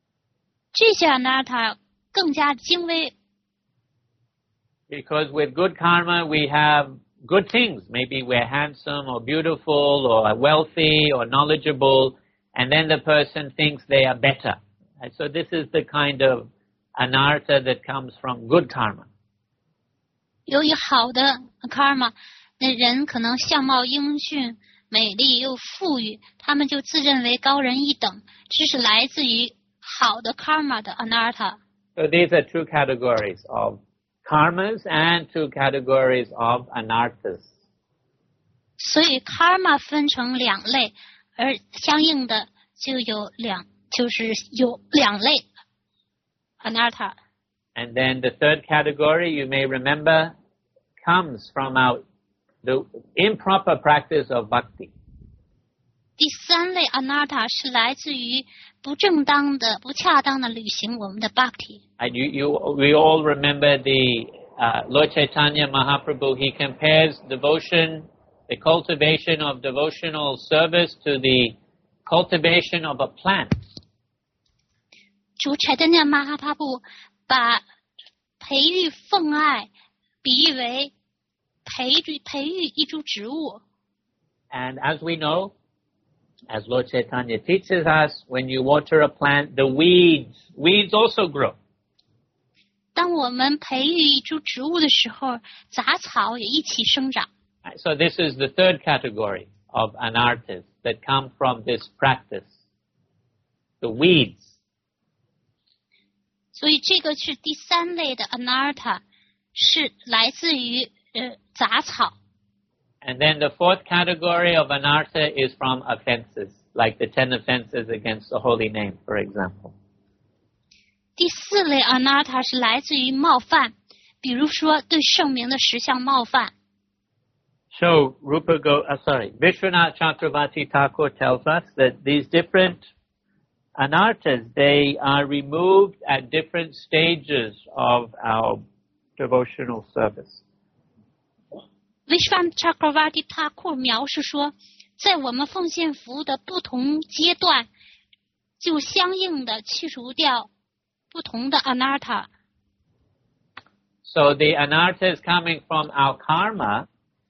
这些 anartha 更加精微。 Because with good karma, we have good things. Maybe we're handsome or beautiful or wealthy or knowledgeable, and then the person thinks they are better. And so this is the kind of anartha that comes from good karma. 由于好的 karma， 那人可能相貌英俊、美丽又富裕，他们就自认为高人一等，这是来自于好的 karma 的 anartha。 So these are two categories of karmas and two categories of anarthas. 所以 karma 分成两类，而相应的就是有两类 anartha。 And then the third category, you may remember, comes from the improper practice of bhakti. 第三类 anartha 是来自于不正当的、不恰当的履行我们的 bhakti。 And we all remember the Lord Chaitanya Mahaprabhu. He compares devotion, the cultivation of devotional service, to the cultivation of a plant. 主Chaitanya Mahaprabhu 把培育奉爱比喻为培育一株植物。 And as we know, as Lord Chaitanya teaches us, when you water a plant, the weeds also grow. 当我们培育一株植物的时候，杂草也一起生长。 So this is the third category of anarthas that come from this practice, the weeds. 所以这个是第三类的 anartha， 是来自于杂草。 And then the fourth category of anartha is from offenses, like the 10 offenses against the holy name, for example. 第四类 anartha 是来自于冒犯，比如说对圣明的实相冒犯。 So Vishwanath Chakravarti Thakur tells us that these different anarthas, they are removed at different stages of our devotional service. Vishwanath Chakravarti Thakur 描述说，在我们奉献服务的不同阶段，就相应的去除掉不同的 anartha。 So the anarthas coming from our karma,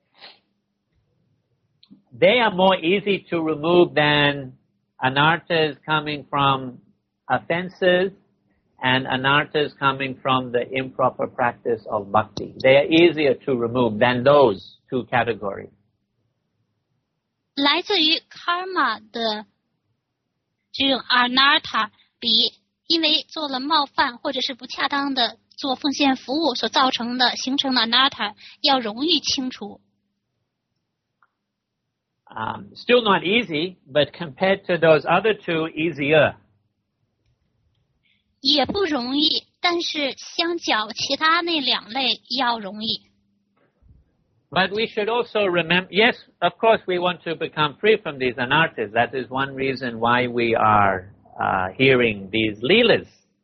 they are more easy to remove than anarthas coming from offenses and anarthas coming from the improper practice of bhakti. They are easier to remove than those two categories. 来自于 karma 的这种 anartha 比因为做了冒犯或者是不恰当的做奉献服务所造成的形成的 anartha 要容易清除。 Still not easy, but compared to those other two, easier. 也不容易，但是相较其他那两类要容易。 But we should also remember, yes, of course we want to become free from these anarthas. That is one reason why we are hearing these leelas.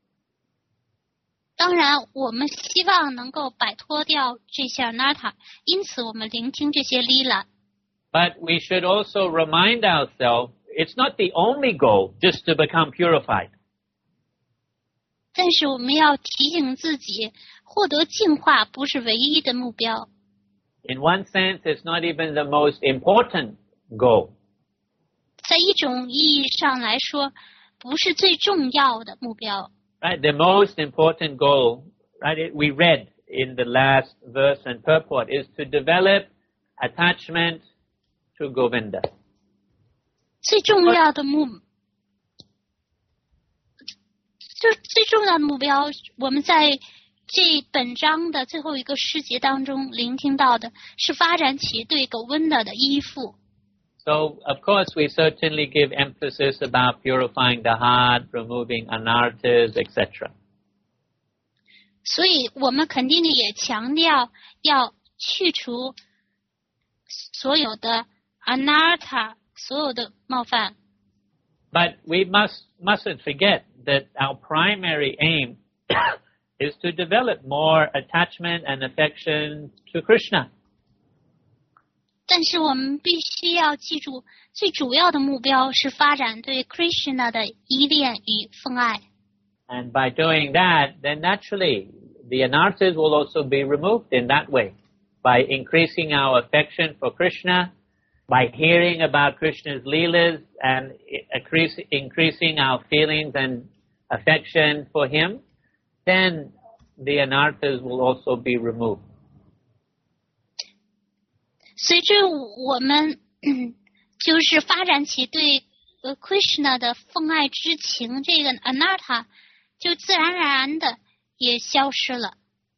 当然，我们希望能够摆脱掉这些 anartha， 因此我们聆听这些 lila。 But we should also remind ourselves, it's not the only goal just to become purified. 但是我们要提醒自己，获得净化不是唯一的目标。 In one sense, it's not even the most important goal. 在一种意义上来说，不是最重要的目标。 Right? The most important goal, right, we read in the last verse and purport, is to develop attachment to Govinda. 最重要的目标，我们在这本章的最后一个诗节当中聆听到的是发展起对Govinda的依附。 So, of course, we certainly give emphasis about purifying the heart, removing anarthas, etc. 所以我们肯定也强调要去除所有的 anartha， 所有的冒犯。 But we mustn't forget that our primary aim is to develop more attachment and affection to Krishna. 但是我们必须要记住，最主要的目标是发展对 Krishna 的依恋与奉爱。 And by doing that, then naturally, the anarthas will also be removed in that way. By increasing our affection for Krishna, by hearing about Krishna's Leelas and increasing our feelings and affection for him, then the anarthas will also be removed. 随着我们就是发展起对Krishna 的奉爱之情，这个 anartha 就自然而然的也消失了。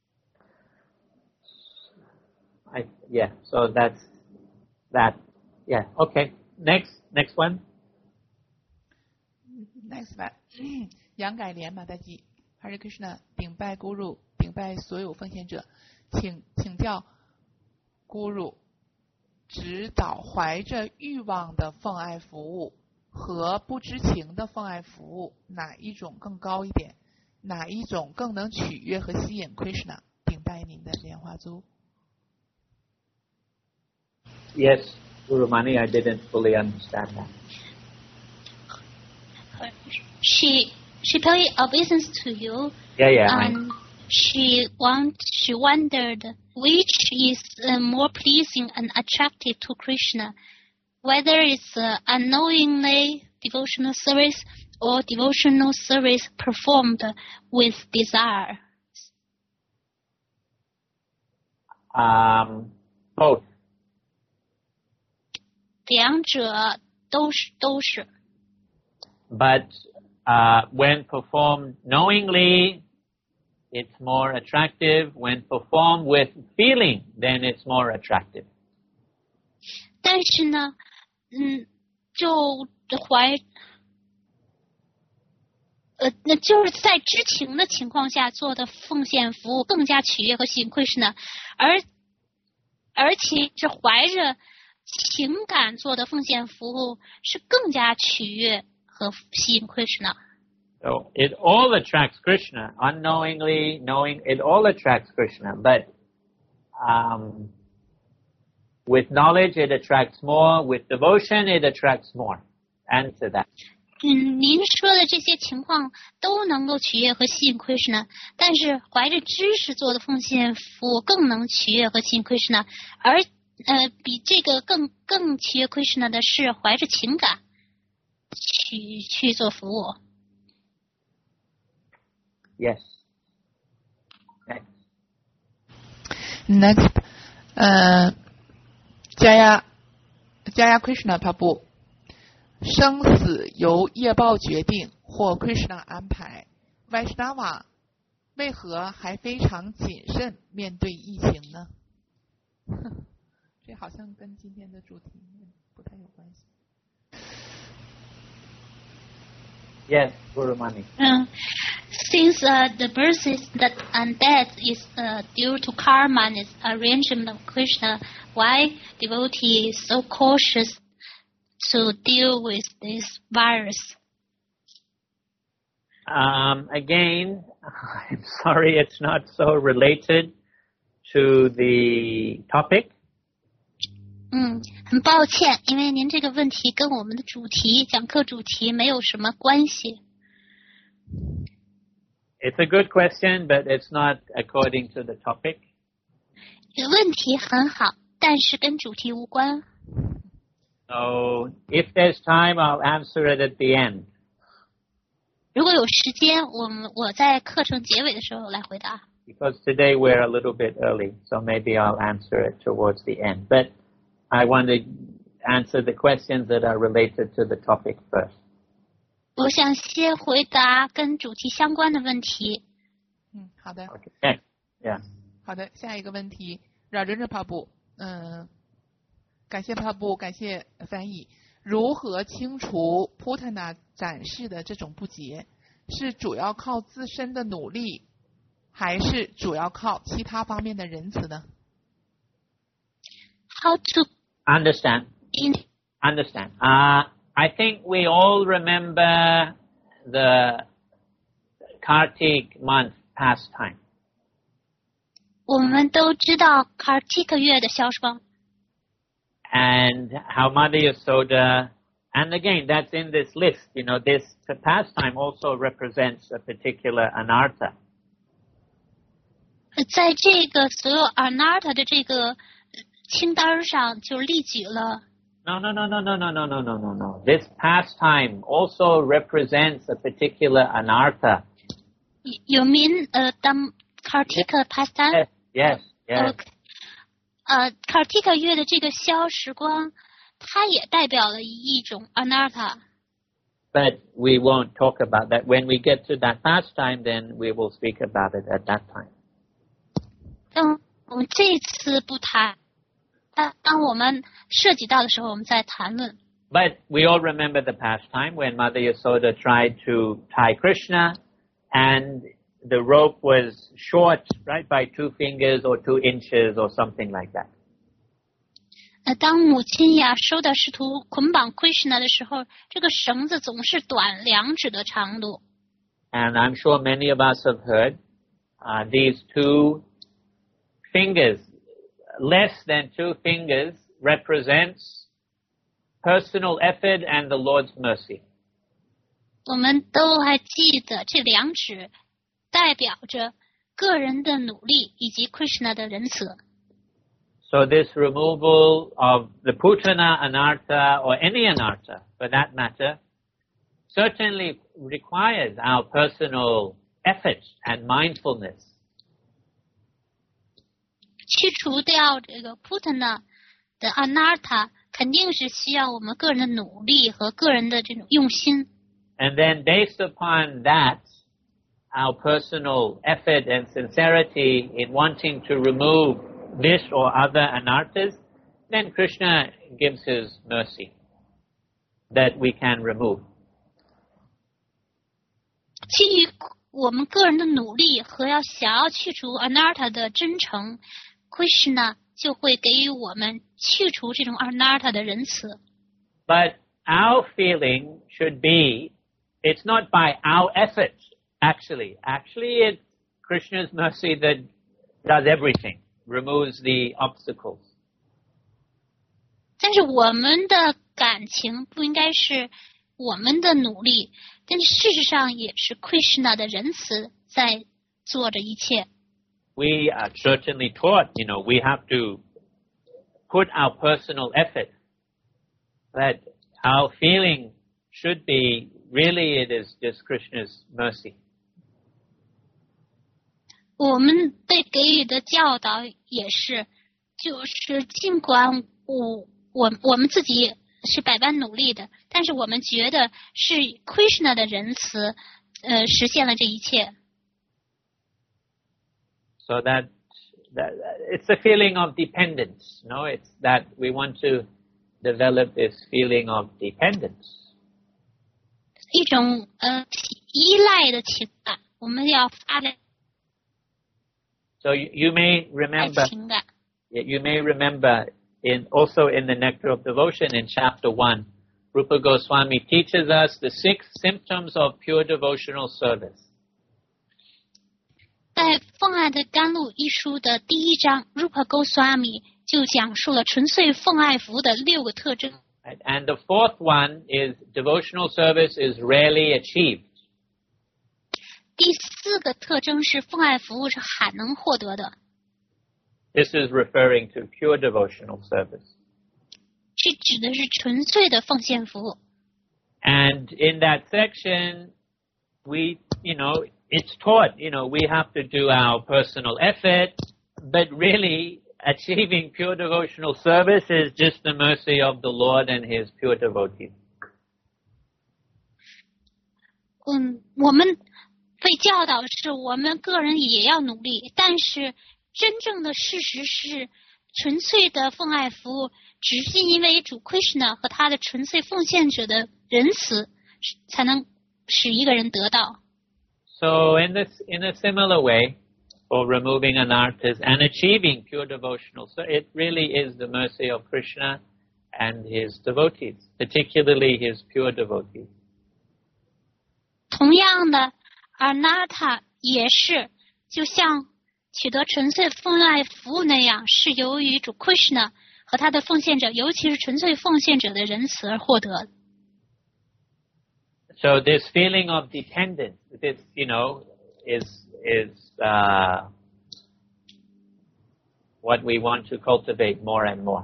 Yeah, so that's that. Yeah, okay. Next one. Next one. 杨改莲马达基 Hare Krishna 顶拜 Guru 顶拜所有奉献者，请教 Guru 指导怀着欲望的奉爱服务和不知情的奉爱服务哪一种更高一点？哪一种更能取悦和吸引 Krishna？ 顶拜您的莲花珠。 Yes, Guru Mani, I didn't fully understand that. She paid obeisance to you. Yeah. And she wondered which is more pleasing and attractive to Krishna, whether it's unknowingly devotional service or devotional service performed with desire. Both. 两者都是。 But when performed knowingly, it's more attractive. When performed with feeling, then it's more attractive. 但是呢，那就是在知情的情况下做的奉献服务更加取悦和吸引 Krishna， 而且是怀着情感做的奉献服务是更加取悦和吸引 Krishna。 So it all attracts Krishna, unknowingly, knowing, it all attracts Krishna. But with knowledge, it attracts more. With devotion, it attracts more. Answer that. 您说的这些情况都能够取悦和吸引 Krishna， 但是怀着知识做的奉献服务更能取悦和吸引 Krishna， 而比这个更取悦 Krishna 的是怀着情感去做服务。 Yes. Next, Jaya Krishna Prabhu 生死由业报决定或 Krishna 安排 Vaishnava 为何还非常谨慎面对疫情呢？这好像跟今天的主题不太有关系。 Yes, Guru Mani. Since the birth and death is due to karma and its arrangement of Krishna, why devotee is so cautious to deal with this virus? Again, I'm sorry it's not so related to the topic. 很抱歉，因为您这个问题跟我们的主题讲课主题没有什么关系。 It's a good question, but it's not according to the topic. 问题很好，但是跟主题无关。 So, if there's time, I'll answer it at the end. 如果有时间，我在课程结尾的时候来回答。 Because today we're a little bit early, so maybe I'll answer it towards the end. But I want to answer the questions that are related to the topic first. 我想先回答跟主题相关的问题。 好的。 Okay. Yeah. 好的，下一个问题，Rajendra Prabhu，感谢 Prabhu， 感谢翻译。如何清除 Putana 展示的这种不洁？是主要靠自身的努力，还是主要靠其他方面的仁慈呢？ How to Understand. I think we all remember the Kartik month pastime. 我们都知道 Kartika 月的消霜。 And how Mother Yasoda And again, that's in this list. This pastime also represents a particular anartha. 在这个所有 anartha 的这个清单上就列举了。 No. This pastime also represents a particular anartha. You mean the Kartika pastime? Yes. Okay. Kartika 月的这个消时光，它也代表了一种 anartha. But we won't talk about that. When we get to that pastime, then we will speak about it at that time. 但我们这次不谈，当我们涉及到的时候，我们再谈论。 But we all remember the pastime when Mother Yasoda tried to tie Krishna, and the rope was short, right, by 2 fingers or 2 inches or something like that. 当母亲亚收的试图捆绑 Krishna 的时候，这个绳子总是短2指的长度。 And I'm sure many of us have heard these 2 fingers, less than 2 fingers, represents personal effort and the Lord's mercy. 我们都还记得这2指代表着个人的努力以及 Krishna 的仁慈。 So this removal of the Putana anartha, or any anartha for that matter, certainly requires our personal effort and mindfulness. 去除掉这个 Putana 的 anartha， 肯定是需要我们个人的努力和个人的这种用心。 And then based upon that, our personal effort and sincerity in wanting to remove this or other anarthas, then Krishna gives his mercy that we can remove. 基于我们个人的努力和想要去除 anartha 的真诚， Krishna 就会给予我们去除这种 anartha 的仁慈。 But our feeling should be, it's not by our effort, actually. Actually, it's Krishna's mercy that does everything, removes the obstacles. 但是我们的感情不应该是我们的努力，但事实上也是 Krishna 的仁慈在做着一切。 We are certainly taught, we have to put our personal effort, but our feeling should be, really it is just Krishna's mercy. 我们被给予的教导也是，就是尽管我们自己是百般努力的，但是我们觉得是 Krishna 的仁慈实现了这一切。 So that it's a feeling of dependence, it's that we want to develop this feeling of dependence. 一种依赖的情感，我们要发展。 So you may remember, 情感。 you may remember also in the Nectar of Devotion in chapter 1, Rupa Goswami teaches us the 6 symptoms of pure devotional service. 在《奉爱的甘露》一书的第1章 ，Rupa Goswami 就讲述了纯粹奉爱服务的6个特征。 And the 4th one is devotional service is rarely achieved. 第4个特征是奉爱服务是罕能获得的。 This is referring to pure devotional service. 这指的是纯粹的奉献服务。 And in that section, it's taught, we have to do our personal effort, but really achieving pure devotional service is just the mercy of the Lord and his pure devotees. 我们被教导是我们个人也要努力，但是真正的事实是纯粹的奉爱服务只是因为主 Krishna 和他的纯粹奉献者的仁慈才能使一个人得到。 So in a similar way, for removing anarthas and achieving pure devotional, so it really is the mercy of Krishna and his devotees, particularly his pure devotees. 同样的 anartha 也是就像取得纯粹奉爱服务那样，是由于主 Krishna 和他的奉献者，尤其是纯粹奉献者的仁慈而获得。 So this feeling of dependence, this, is what we want to cultivate more and more.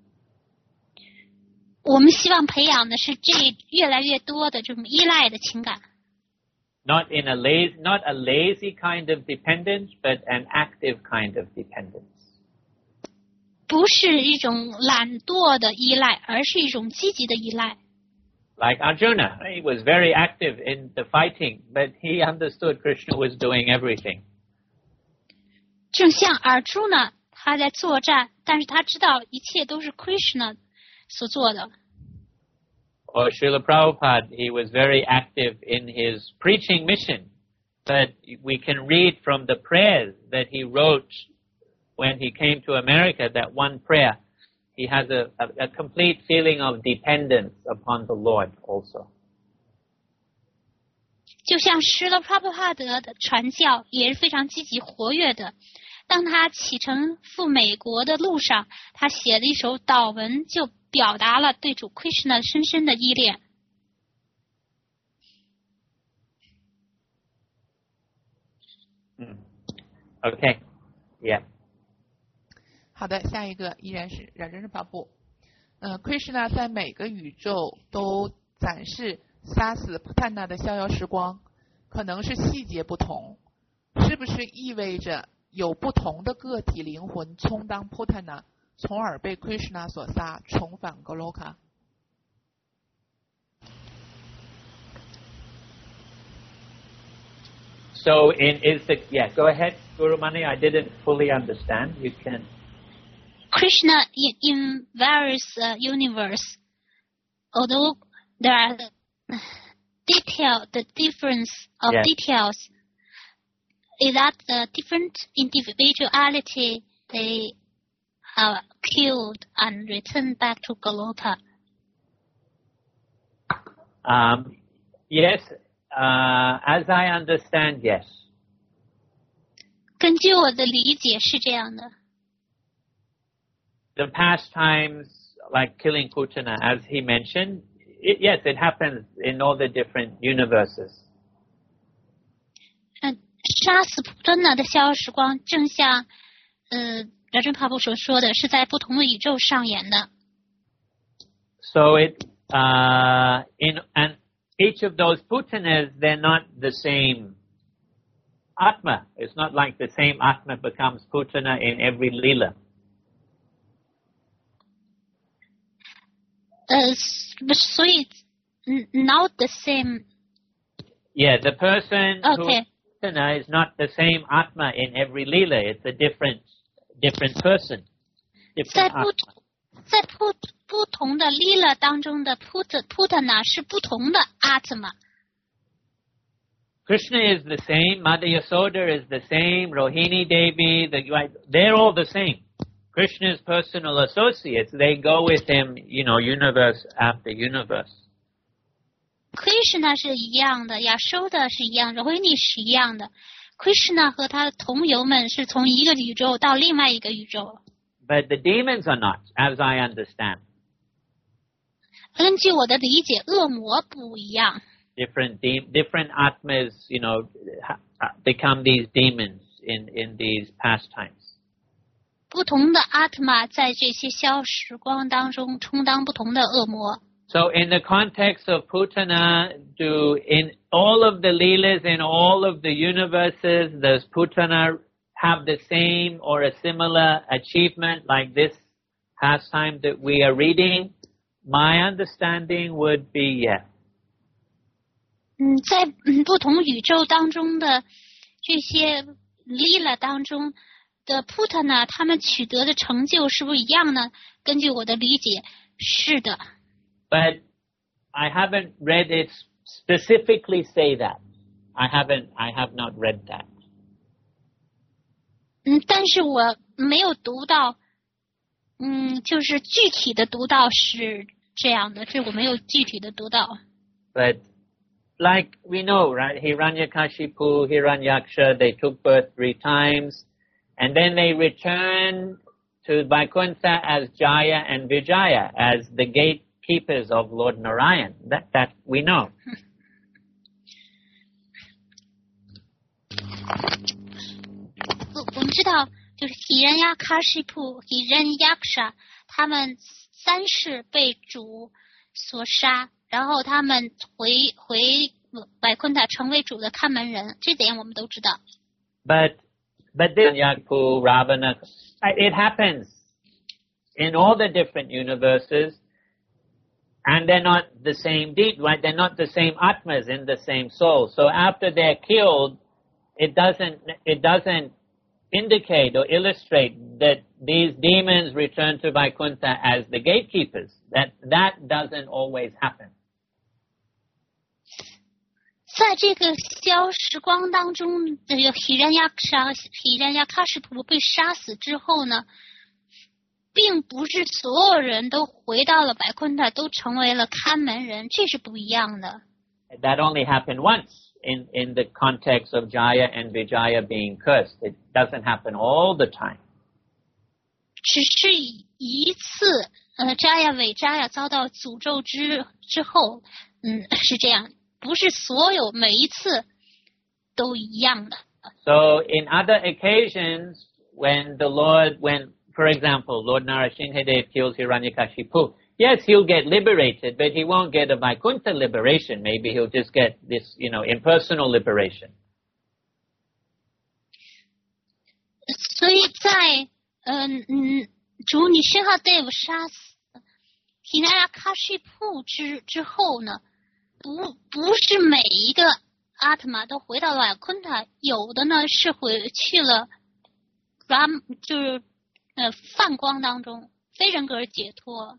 我们希望培养的是这越来越多的这种依赖的情感。 Not a lazy kind of dependence, but an active kind of dependence. 不是一种懒惰的依赖，而是一种积极的依赖。 Like Arjuna, he was very active in the fighting, but he understood Krishna was doing everything. 正像Arjuna，他在作战，但是他知道一切都是 Krishna 所做的。 Or Srila Prabhupada, he was very active in his preaching mission. But we can read from the prayers that he wrote when he came to America, that one prayer, he has a complete feeling of dependence upon the Lord also. 就像施了 Prabhupada 的传教也是非常积极活跃的。当他启程赴美国的路上，他写了一首祷文，就表达了对主 Krishna 深深的依恋。 Okay, yeah. 好的，下一个依然是染真是帕布。Krishna 在每个宇宙都展示杀死普坦纳的逍遥时光，可能是细节不同，是不是意味着有不同的个体灵魂充当普坦纳，从而被 Krishna 所杀，重返格罗卡 ？So go ahead, Guru Mani. I didn't fully understand. You can. Krishna in various universe, although there are the difference of details is that the different individuality they are killed and returned back to Goloka. Yes, as I understand, yes. 根据我的理解是这样的。 The pastimes like killing Putana, as he mentioned, yes, it happens in all the different universes. 杀死普特纳的逍遥时光，正像拉真帕布所说的，是在不同的宇宙上演的。 So and each of those Putanas, they're not the same Atma. It's not like the same Atma becomes Putana in every Leela. 所以 not the same. Yeah, the person okay. who is not the same Atma in every Leela. It's a different person. 在不同的 Leela 当中的 Putana 是不同的 Atma. Krishna is the same, Mother Yasoda is the same, Rohini Devi, they're all the same. Krishna's personal associates, they go with him, universe after universe. Krishna 是一样的，亚收的是一样的， Rohini 是一样的。Krishna 和他的同游们是从一个宇宙到另外一个宇宙。 But the demons are not, as I understand. 根据我的理解，恶魔不一样。 Different atmas, become these demons in these pastimes. 不同的 Atma 在这些消时光当中充当不同的恶魔。 So in the context of Putana, in all of the Leelas, in all of the universes, does Putana have the same or a similar achievement like this pastime that we are reading? My understanding would be yes. 在不同宇宙当中的这些 Leela 当中的 Putana， 他们取得的成就是不是一样呢？根据我的理解，是的。 But I haven't read it specifically say that. I have not read that. 但是我没有读到，就是具体的读到是这样的，这我没有具体的读到。 But like we know, right? Hiranyakashipu, Hiranyaksha, they took birth 3 times, and then they returned to Vaikuntha as Jaya and Vijaya, as the gatekeepers of Lord Narayan. That we know. 我们知道，就是 Hiranyaksha 他们3世被主所杀，然后他们回百昆塔成为主的看门人，这点我们都知道。 But this Yakpu, Ravana, it happens in all the different universes, and they're not the same deed, right? They're not the same atmas in the same soul. So after they're killed, it doesn't indicate or illustrate that these demons return to Vaikuntha as the gatekeepers. That doesn't always happen. 在这个消时光当中，这个 Hiranyakashipu 被杀死之后呢，并不是所有人都回到了百昆塔，都成为了看门人，这是不一样的。 That only happened once in the context of Jaya and Vijaya being cursed. It doesn't happen all the time. 只是一次，Jaya Vijaya 遭到诅咒之后，是这样。不是所有每一次都一样的。 So in other occasions, when, for example, Lord Narasimhadev kills Hiranyakashipu, yes, he'll get liberated, but he won't get a Vaikuntha liberation. Maybe he'll just get this, impersonal liberation. 所以在主尼辛哈德夫杀死 Hiranyakashipu 之后呢？不是每一个阿特玛都回到了昆塔，有的呢是回去了就是泛光当中，非人格解脱。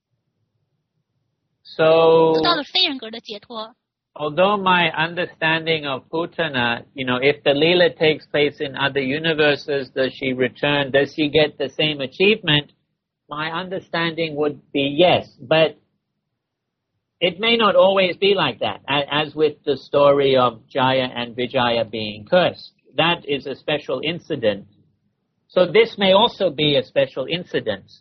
得到了非人格的解脱。 Although my understanding of Putana, if the Leela takes place in other universes, does she return? Does she get the same achievement? My understanding would be yes, but it may not always be like that, as with the story of Jaya and Vijaya being cursed. That is a special incident. So this may also be a special incident.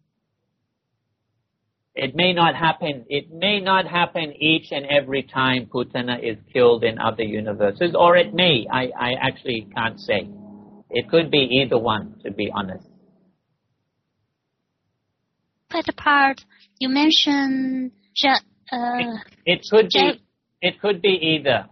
It may not happen each and every time Putana is killed in other universes, or it may. I actually can't say. It could be either one, to be honest. But part you mentioned it could be either.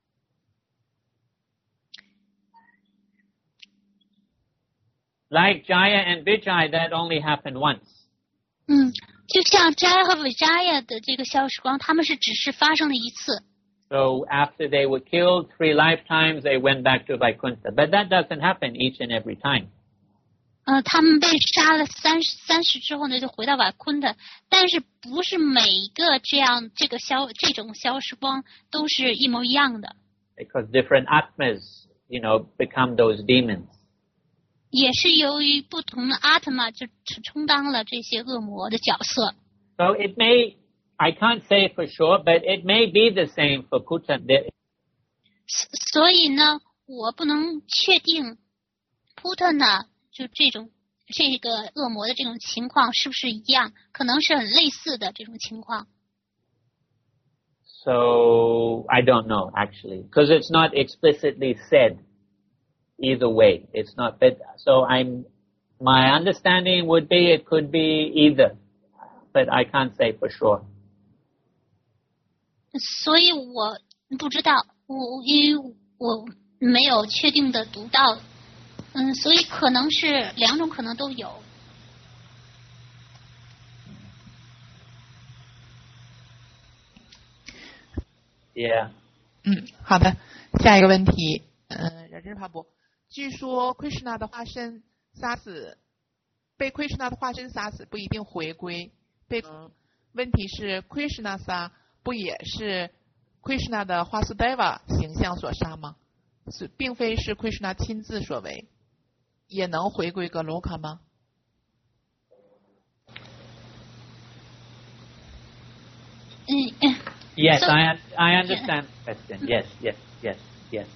Like Jaya and Vijaya, that only happened once. 就像 Jaya 和 Vijaya 的这个消时光，他们是只是发生了一次。 So after they were killed 3 lifetimes, they went back to Vaikuntha. But that doesn't happen each and every time. 他们被杀了三世之后呢，就回到瓦昆的，但是不是每一个这种消时光都是一模一样的。 Because different atmas, become those demons. 也是由于不同的阿特玛就充当了这些恶魔的角色。 So it may, I can't say for sure, but it may be the same for Putana. 所以呢，我不能确定 Putana 就这个恶魔的这种情况是不是一样，可能是很类似的这种情况。 So I don't know actually, because it's not explicitly said either way. It's not. But so my understanding would be it could be either, but I can't say for sure. 所以我不知道，因为我没有确定的读到。所以可能是2种可能都有。 Yeah. 好的，下一个问题，忍日帕布，据说 Krishna 的化身被 Krishna 的化身杀死不一定回归，问题是 Krishna 杀不也是 Krishna 的 Vasudeva 形象所杀吗？并非是 Krishna 亲自所为。也能回归格罗卡吗？ Yes, so, I understand the question. Yes.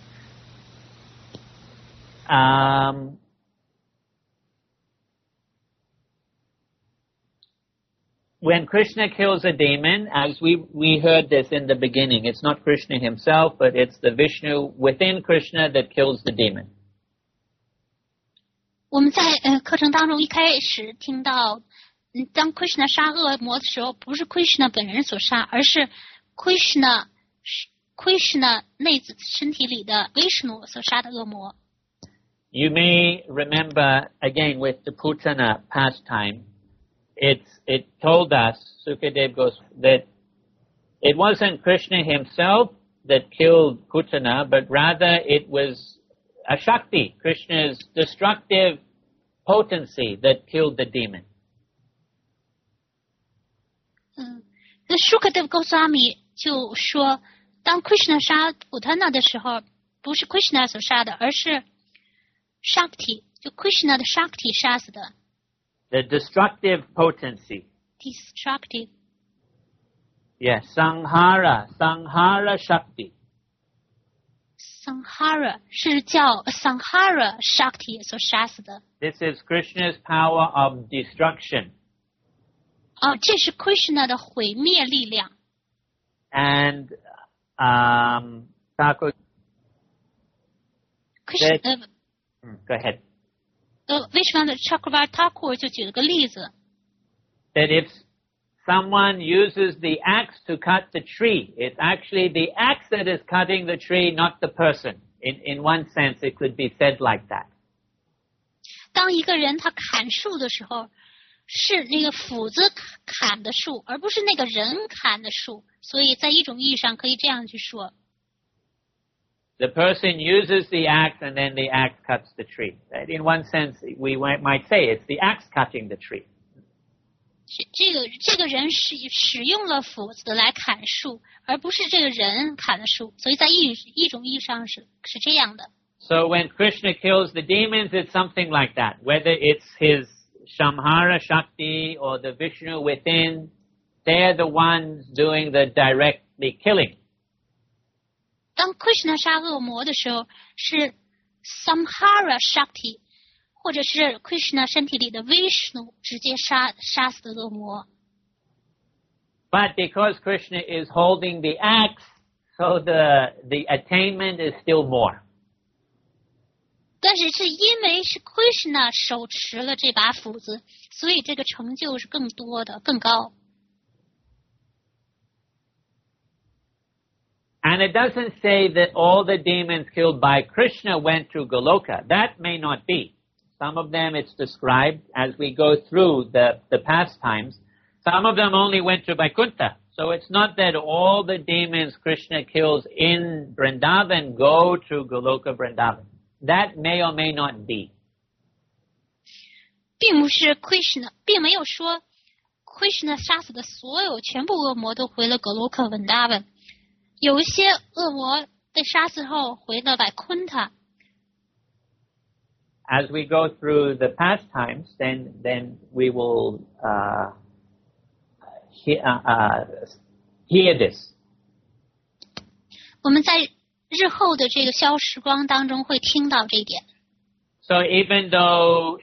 when Krishna kills a demon, as we heard this in the beginning, it's not Krishna himself, but it's the Vishnu within Krishna that kills the demon. 我们在课程当中一开始听到，当 Krishna 杀恶魔的时候，不是 Krishna 本人所杀，而是 Krishna 内子身体里的 Vishnu 所杀的恶魔。 You may remember again with the Putana pastime, it told us, Sukadev goes, that it wasn't Krishna himself that killed Putana, but rather it was a Shakti, Krishna's destructive potency that killed the demon. 那 Sukadev Goswami 就说，当 Krishna 杀 Putana 的时候，不是 Krishna 所杀的，而是 Shakti， 就 Krishna 的 Shakti 杀死的。 The destructive potency. Destructive. Yes, Sanghara Shakti. Sanghara 是叫 Sanghara Shakti 所杀死的。 This is Krishna's power of destruction. 这是 Krishna 的毁灭力量。 And Thakur Krishna, go ahead. Vishwanath Chakravarti Thakur 就举了个例子。 That if someone uses the axe to cut the tree, it's actually the axe that is cutting the tree, not the person. In one sense, it could be said like that. 当一个人他砍树的时候，是那个斧子砍的树，而不是那个人砍的树，所以在一种意义上可以这样去说。 The person uses the axe and then the axe cuts the tree. In one sense, we might say it's the axe cutting the tree. 这个人使用了斧子来砍树，而不是这个人砍的树，所以在一种意义上是这样的。 So when Krishna kills the demons, it's something like that. Whether it's his Shamhara Shakti or the Vishnu within, they're the ones doing the directly killing. 当 Krishna 杀恶魔的时候，是 Samhara Shakti， 或者是 Krishna 身体里的 Vishnu 直接杀死的恶魔。 But because Krishna is holding the axe, so the attainment is still more. 但是是因为是 Krishna 手持了这把斧子，所以这个成就是更多的、更高。 And it doesn't say that all the demons killed by Krishna went to Goloka. That may not be. Some of them it's described as we go through the pastimes. Some of them only went to Vaikuntha. So it's not that all the demons Krishna kills in Vrindavan go to Goloka Vrindavan. That may or may not be. 并不是 Krishna， 并没有说 Krishna 杀死的所有全部恶魔都回了格罗克文达文。有一些恶魔被杀死后回了百昆塔。 As we go through the pastimes, then we will hear this. 我们在日后的这个消时光当中会听到这一点。 So even though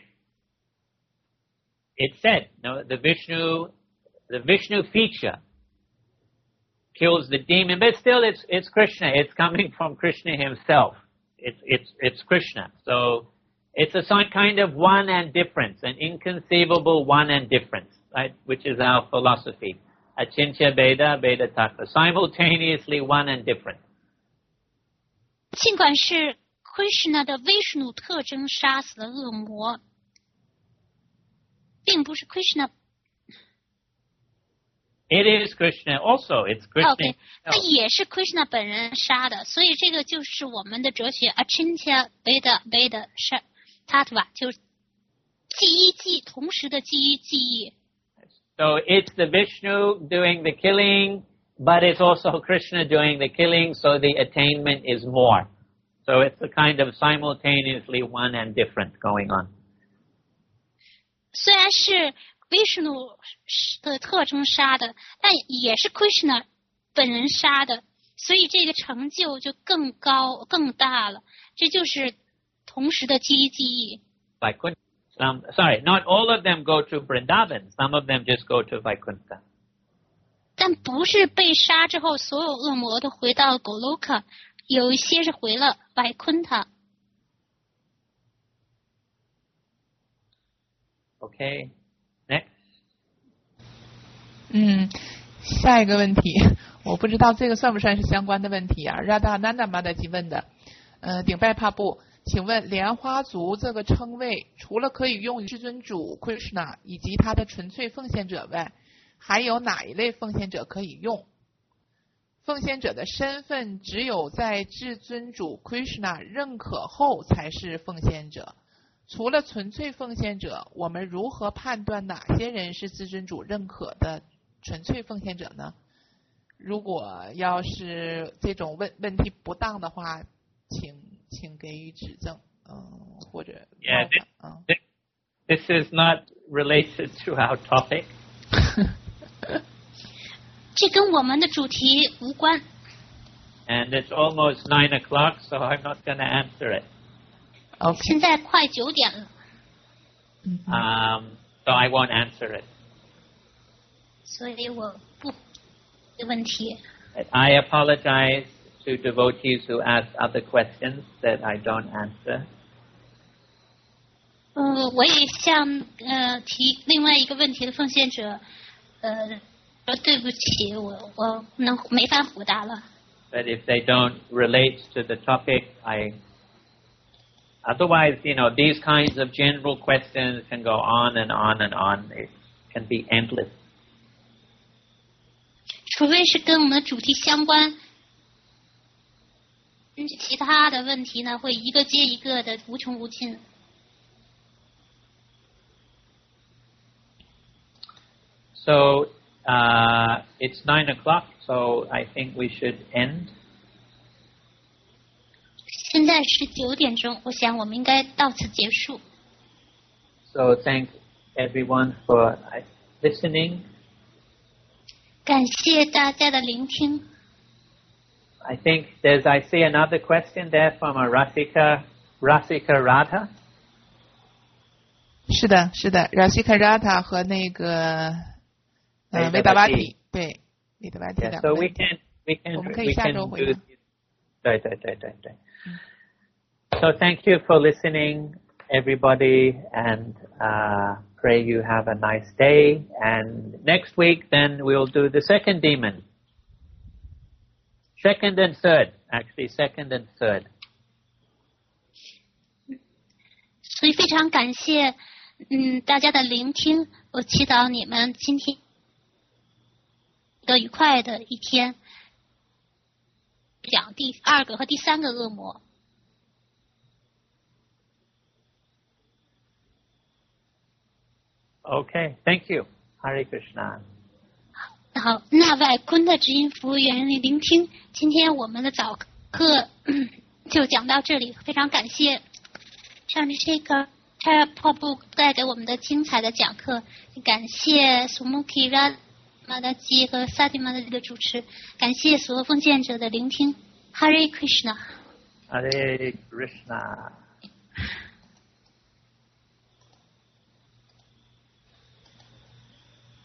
it said, no, the Vishnu feature kills the demon, but still it's Krishna. It's coming from Krishna himself. It's Krishna. So it's a kind of one and difference, an inconceivable one and difference, right? Which is our philosophy. Achintya Veda, Veda Tattva. Simultaneously one and different. 尽管是 Krishna 的 Vishnu 特征杀死了恶魔，并不是 Krishna。 It is Krishna also. It's Krishna. Okay, 它也是 Krishna 本人杀的，所以这个就是我们的哲学 Achintya Veda Tattva， 就是同时的记忆。 So it's the Vishnu doing the killing, but it's also Krishna doing the killing, so the attainment is more. So it's a kind of simultaneously one and different going on. 虽然是 Vishnu 的特征杀的，但也是 Krishna 本人杀的，所以这个成就就更高更大了。这就是同时的记忆。 Sorry, not all of them go to Vrindavan. Some of them just go to Vaikuntha. 但不是被杀之后所有恶魔都回到 Goloka， 有一些是回了 Vaikuntha。 Okay, next. 下一个问题，我不知道这个算不算是相关的问题啊 Radhananda Mataji 问的，顶拜帕布，请问莲花族这个称谓除了可以用于至尊主 Krishna 以及他的纯粹奉献者外，还有哪一类奉献者可以用？奉献者的身份只有在至尊主 Krishna 认可后才是奉献者。除了纯粹奉献者，我们如何判断哪些人是至尊主认可的纯粹奉献者呢？如果要是这种问题不当的话，请给予指正，或者 This is not related to our topic. 这跟我们的主题无关。 And it's almost 9 o'clock, so I'm not going to answer it. OK， 现在快9点了， So I won't answer it. 所以我不这问题。 I apologize to devotees who ask other questions that I don't answer. 我也向提另外一个问题的奉献者说对不起，我没法回答了。 But if they don't relate to the topic, otherwise, these kinds of general questions can go on and on and on. It can be endless. 除非是跟我们的主题相关，其他的问题呢会一个接一个的无穷无尽。 So it's 9 o'clock, so I think we should end. 现在是9点钟，我想我们应该到此结束。 So thank everyone for listening. 感谢大家的聆听。 I think I see another question there from a Rasika Radha. 是的 Rasika Radha 和那个维达瓦蒂，对，维达瓦蒂的。 So we can 我们可以下周回答。 对。So thank you for listening, everybody, and pray you have a nice day. And next week, then we'll do the second demon. Second and third. 所以非常感谢大家的聆听，我祈祷你们今天的愉快的一天。讲第2个和第3个恶魔。 Okay, thank you. Hare Krishna. 好，那外坤的指引服务员聆听，今天我们的早课就讲到这里，非常感谢上这个Prabhu带给我们的精彩的讲课，感谢 Sumukhi Radhamadaji 和 Sadimadaji 的主持，感谢所有奉献者的聆听。Hare Krishna. Hare Krishna.